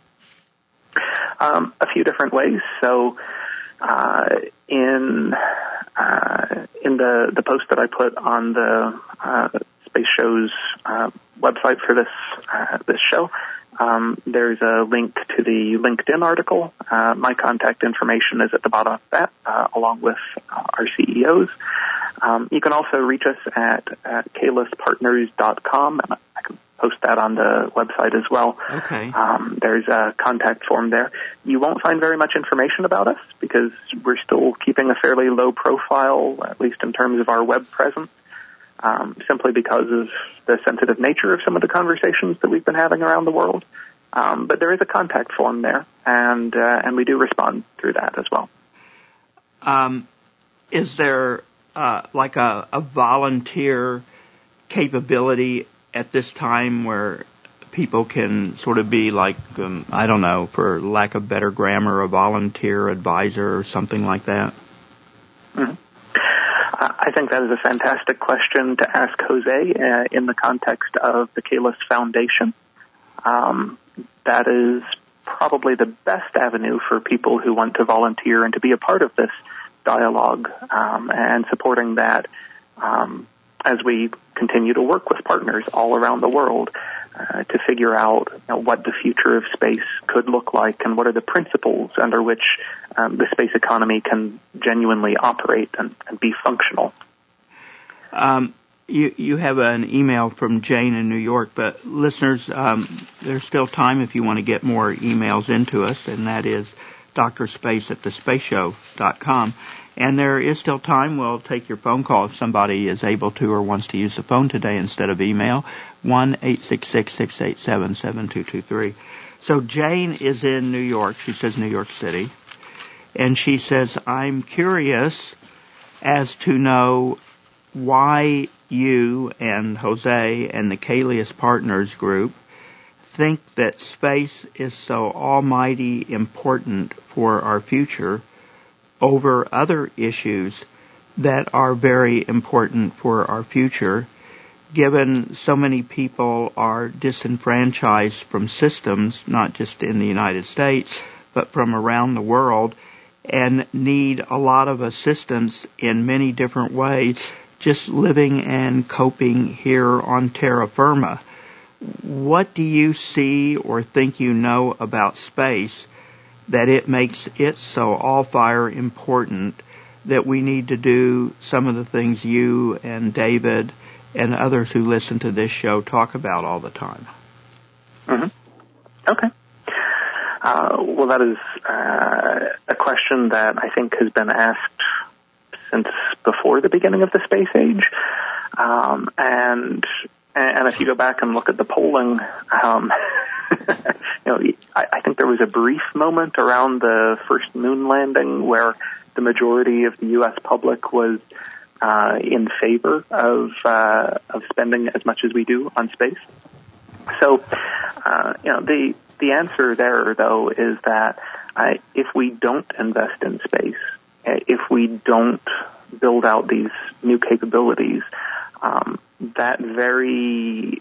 Um, a few different ways. So, uh, in uh, in the the post that I put on the uh, Space Show's uh, website for this uh, this show, um, there's a link to the LinkedIn article. Uh, my contact information is at the bottom of that, uh, along with uh, our C E Os. Um, you can also reach us at, at kalis partners dot com, and I can post that on the website as well. Okay. Um, there's a contact form there. You won't find very much information about us because we're still keeping a fairly low profile, at least in terms of our web presence, um, simply because of the sensitive nature of some of the conversations that we've been having around the world. Um, but there is a contact form there, and uh, and we do respond through that as well. Um, is there uh, like a, a volunteer capability at this time where people can sort of be like, um, I don't know, for lack of better grammar, a volunteer advisor or something like that? Mm-hmm. I think that is a fantastic question to ask Jose uh, in the context of the Kalis Foundation. Um, that is probably the best avenue for people who want to volunteer and to be a part of this dialogue um, and supporting that um, as we continue to work with partners all around the world uh, to figure out you know, what the future of space could look like and what are the principles under which um, the space economy can genuinely operate and, and be functional. Um, you, you have an email from Jane in New York, but listeners, um, there's still time if you want to get more emails into us, and that is doctorspace at the space show dot com. And there is still time. We'll take your phone call if somebody is able to or wants to use the phone today instead of email, one eight six six, six eight seven, seven two two three. So Jane is in New York. She says New York City. And she says, I'm curious as to know why you and Jose and the Kaelius Partners Group think that space is so almighty important for our future over other issues that are very important for our future, given so many people are disenfranchised from systems, not just in the United States, but from around the world, and need a lot of assistance in many different ways, just living and coping here on terra firma. What do you see or think you know about space that it makes it so all-fire important that we need to do some of the things you and David and others who listen to this show talk about all the time? Mm-hmm. Okay. Uh, well, that is uh, a question that I think has been asked since before the beginning of the space age. Um, and and if you go back and look at the polling, um, you know, I, I think there was a brief moment around the first moon landing where the majority of the U S public was uh, in favor of uh, of spending as much as we do on space. So, uh, you know, the the answer there, though, is that uh, if we don't invest in space, if we don't build out these new capabilities, um, that very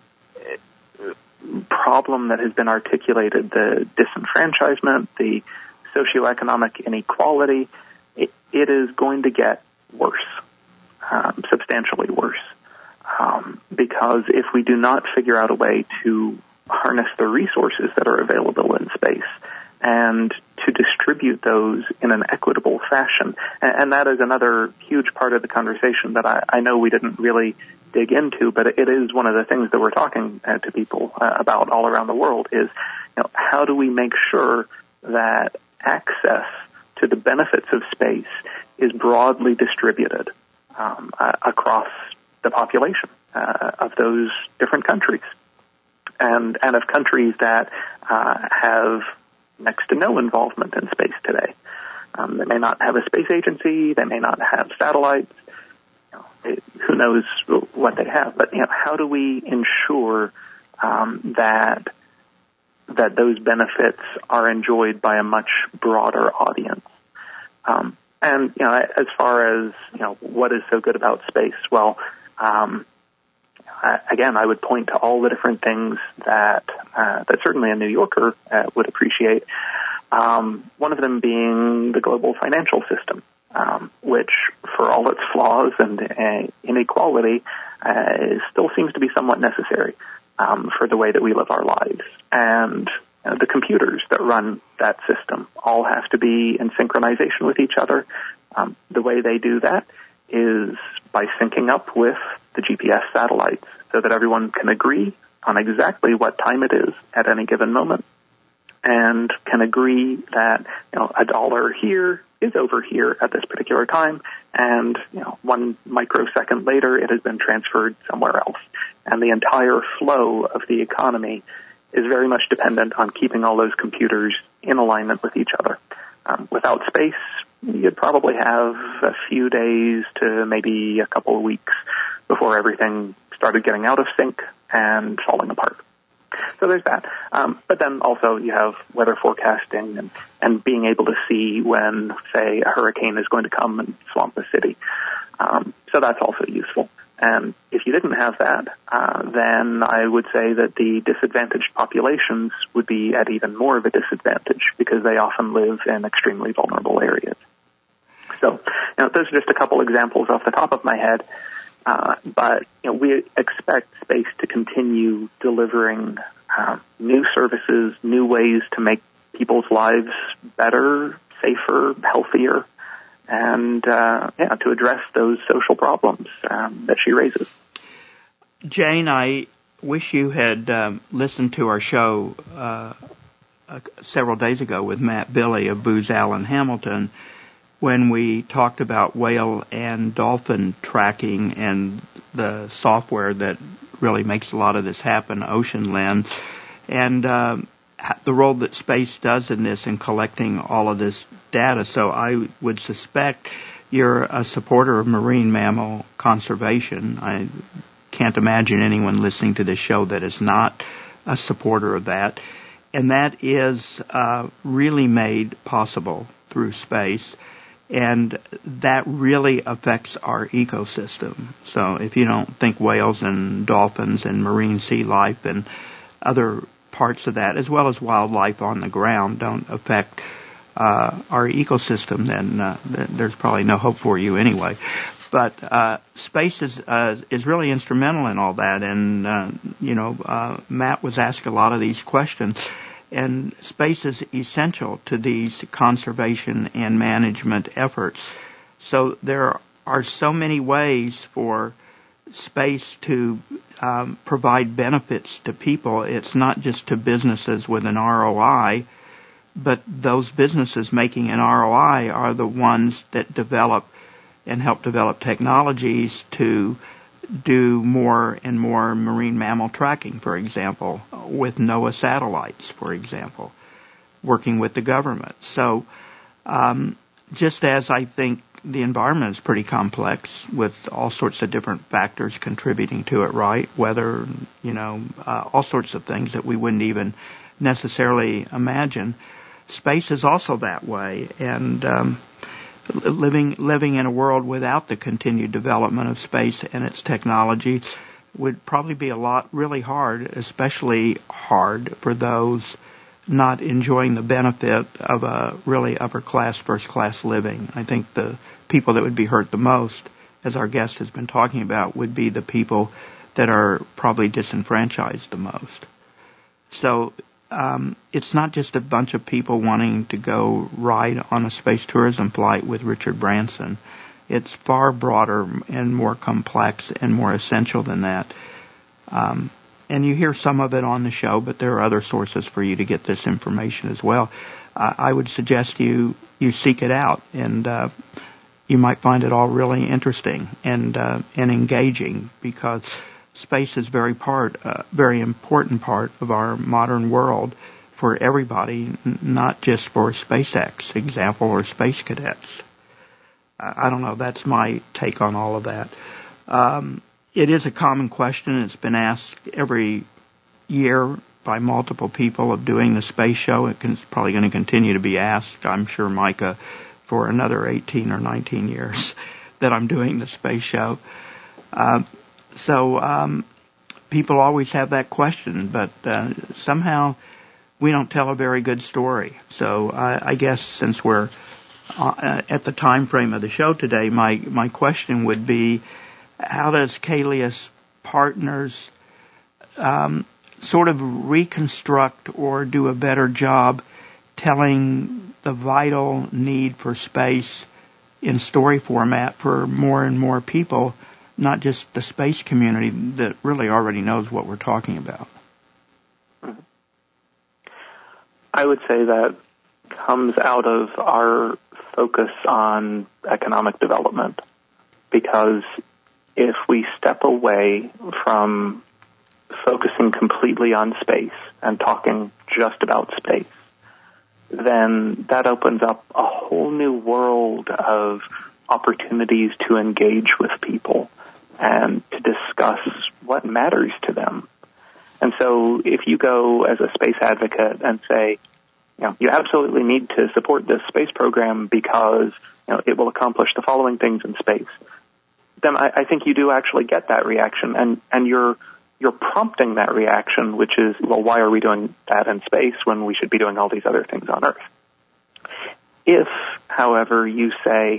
problem that has been articulated, the disenfranchisement, the socioeconomic inequality, it, it is going to get worse, um, substantially worse. Um, because if we do not figure out a way to harness the resources that are available in space and to distribute those in an equitable fashion, and, and that is another huge part of the conversation that I, I know we didn't really dig into, but it is one of the things that we're talking uh, to people uh, about all around the world is, you know, how do we make sure that access to the benefits of space is broadly distributed um, uh, across the population uh, of those different countries, and and of countries that uh, have next to no involvement in space today. Um, they may not have a space agency, they may not have satellites. You know, it, who knows what they have? But you know, how do we ensure um, that that those benefits are enjoyed by a much broader audience? Um, and you know, as far as you know, what is so good about space? Well. Um, I, again, I would point to all the different things that uh, that certainly a New Yorker uh, would appreciate. Um, one of them being the global financial system, um, which, for all its flaws and uh, inequality, uh, still seems to be somewhat necessary um, for the way that we live our lives. And uh, the computers that run that system all have to be in synchronization with each other. Um, the way they do that is by syncing up with the G P S satellites so that everyone can agree on exactly what time it is at any given moment and can agree that, you know, a dollar here is over here at this particular time, and, you know, one microsecond later it has been transferred somewhere else. And the entire flow of the economy is very much dependent on keeping all those computers in alignment with each other. Um, without space, you'd probably have a few days to maybe a couple of weeks before everything started getting out of sync and falling apart. So there's that. Um, but then also you have weather forecasting and, and being able to see when, say, a hurricane is going to come and swamp a city. Um, so that's also useful. And if you didn't have that, uh, then I would say that the disadvantaged populations would be at even more of a disadvantage because they often live in extremely vulnerable areas. So So, you know, those are just a couple examples off the top of my head. Uh, but, you know, we expect space to continue delivering uh, new services, new ways to make people's lives better, safer, healthier, and, uh, yeah, to address those social problems um, that she raises. Jane, I wish you had um, listened to our show uh, uh, several days ago with Matt Billy of Booz Allen Hamilton, when we talked about whale and dolphin tracking and the software that really makes a lot of this happen, Ocean Lens, and um, the role that space does in this in collecting all of this data. So I would suspect you're a supporter of marine mammal conservation. I can't imagine anyone listening to this show that is not a supporter of that. And that is uh, really made possible through space. And that really affects our ecosystem. So if you don't think whales and dolphins and marine sea life and other parts of that, as well as wildlife on the ground, don't affect uh, our ecosystem, then uh, th- there's probably no hope for you anyway. But uh, space is uh, is really instrumental in all that. And, uh, you know, uh, Matt was asked a lot of these questions. And space is essential to these conservation and management efforts. So there are so many ways for space to um, provide benefits to people. It's not just to businesses with an R O I, but those businesses making an R O I are the ones that develop and help develop technologies to do more and more marine mammal tracking, for example, with NOAA satellites, for example, working with the government. So um, just as I think the environment is pretty complex with all sorts of different factors contributing to it, right? Weather, you know, uh, all sorts of things that we wouldn't even necessarily imagine. Space is also that way. And um, Living living in a world without the continued development of space and its technology would probably be a lot really hard, especially hard for those not enjoying the benefit of a really upper-class, first-class living. I think the people that would be hurt the most, as our guest has been talking about, would be the people that are probably disenfranchised the most. So Um, it's not just a bunch of people wanting to go ride on a space tourism flight with Richard Branson. It's far broader and more complex and more essential than that. Um, and you hear some of it on the show, but there are other sources for you to get this information as well. Uh, I would suggest you, you seek it out, and uh, you might find it all really interesting and uh, and engaging, because space is very part, uh, very important part of our modern world for everybody, n- not just for SpaceX, example, or space cadets. Uh, I don't know. That's my take on all of that. Um, it is a common question. It's been asked every year by multiple people of doing the space show. It can, it's probably going to continue to be asked, I'm sure, Micah, for another eighteen or nineteen years that I'm doing the space show. Uh, So um, people always have that question, but uh, somehow we don't tell a very good story. So I, I guess since we're uh, at the time frame of the show today, my, my question would be, how does Kaleidos Partners um, sort of reconstruct or do a better job telling the vital need for space in story format for more and more people, not just the space community that really already knows what we're talking about? I would say that comes out of our focus on economic development, because if we step away from focusing completely on space and talking just about space, then that opens up a whole new world of opportunities to engage with people and to discuss what matters to them. And so if you go as a space advocate and say, you know, you absolutely need to support this space program because, you know, it will accomplish the following things in space, then I, I think you do actually get that reaction, and, and you're you're prompting that reaction, which is, well, why are we doing that in space when we should be doing all these other things on Earth? If, however, you say,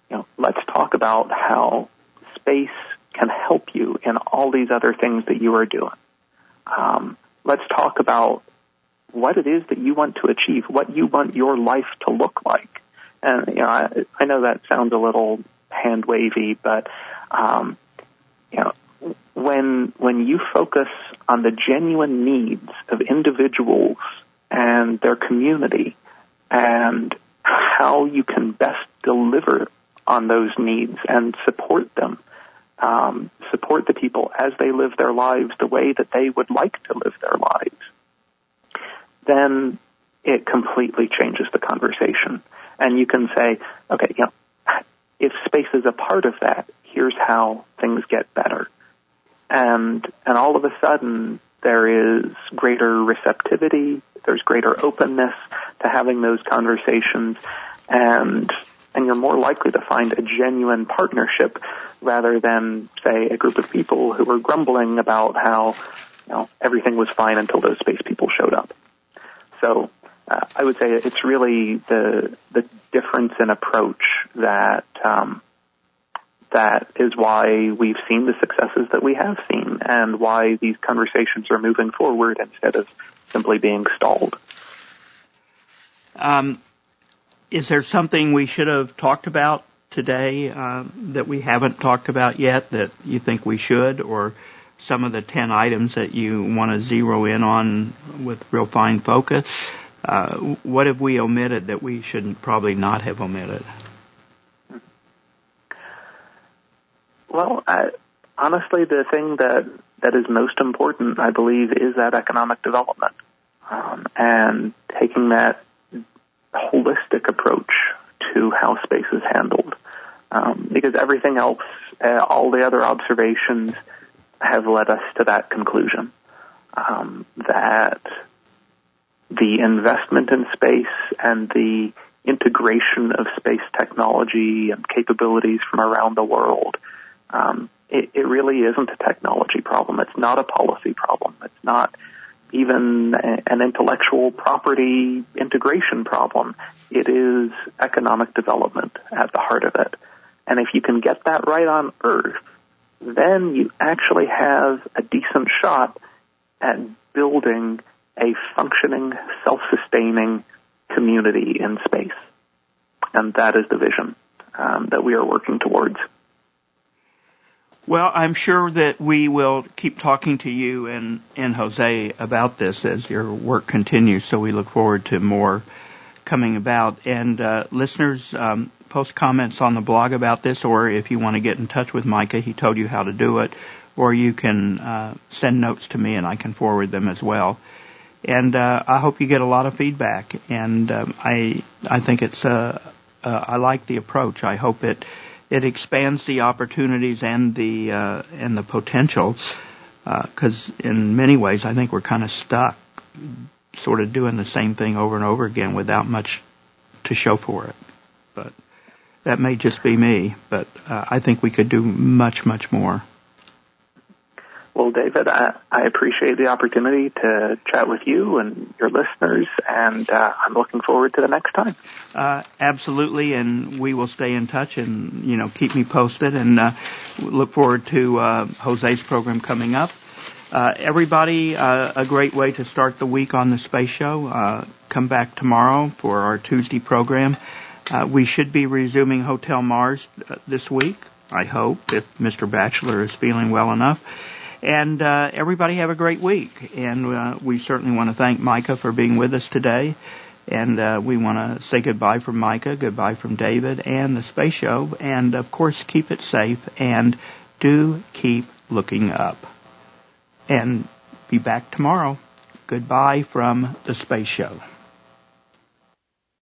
you know, let's talk about how space can help you in all these other things that you are doing. Um, let's talk about what it is that you want to achieve, what you want your life to look like. And, you know, I, I know that sounds a little hand-wavy, but, um, you know, when, when you focus on the genuine needs of individuals and their community and how you can best deliver on those needs and support them, um, support the people as they live their lives the way that they would like to live their lives, then it completely changes the conversation. And you can say, okay, you know, if space is a part of that, here's how things get better. And and all of a sudden, there is greater receptivity, there's greater openness to having those conversations, and and you're more likely to find a genuine partnership rather than, say, a group of people who were grumbling about how, you know, everything was fine until those space people showed up. So uh, I would say it's really the the difference in approach that um, that is why we've seen the successes that we have seen and why these conversations are moving forward instead of simply being stalled. Um, is there something we should have talked about today uh, that we haven't talked about yet that you think we should, or some of the ten items that you want to zero in on with real fine focus? Uh, what have we omitted that we should probably not have omitted? Well, I, honestly, the thing that, that is most important, I believe, is that economic development, um, and taking that holistic approach to how space is handled. Um, because everything else, uh, all the other observations have led us to that conclusion, um, that the investment in space and the integration of space technology and capabilities from around the world, um, it, it really isn't a technology problem. It's not a policy problem. It's not even a, an intellectual property integration problem. It is economic development at the heart of it. And if you can get that right on Earth, then you actually have a decent shot at building a functioning, self-sustaining community in space. And that is the vision um, that we are working towards. Well, I'm sure that we will keep talking to you and, and Jose about this as your work continues, so we look forward to more coming about. And uh, listeners, um, post comments on the blog about this, or if you want to get in touch with Micah, he told you how to do it, or you can uh, send notes to me and I can forward them as well. And uh, I hope you get a lot of feedback, and um, I I think it's uh, uh, I like the approach. I hope it it expands the opportunities and the uh, and the potentials, because uh, in many ways I think we're kind of stuck, sort of doing the same thing over and over again without much to show for it. But that may just be me, but uh, I think we could do much, much more. Well, David, I, I appreciate the opportunity to chat with you and your listeners, and uh, I'm looking forward to the next time. Uh, absolutely, and we will stay in touch and, you know, keep me posted, and uh, look forward to uh, Jose's program coming up. Uh, everybody, uh, a great way to start the week on the Space Show. Uh, come back tomorrow for our Tuesday program. Uh, we should be resuming Hotel Mars uh, this week, I hope, if Mister Batchelor is feeling well enough. And uh, everybody have a great week. And uh, we certainly want to thank Micah for being with us today. And uh, we want to say goodbye from Micah, goodbye from David and the Space Show. And, of course, keep it safe and do keep looking up. And be back tomorrow. Goodbye from the Space Show.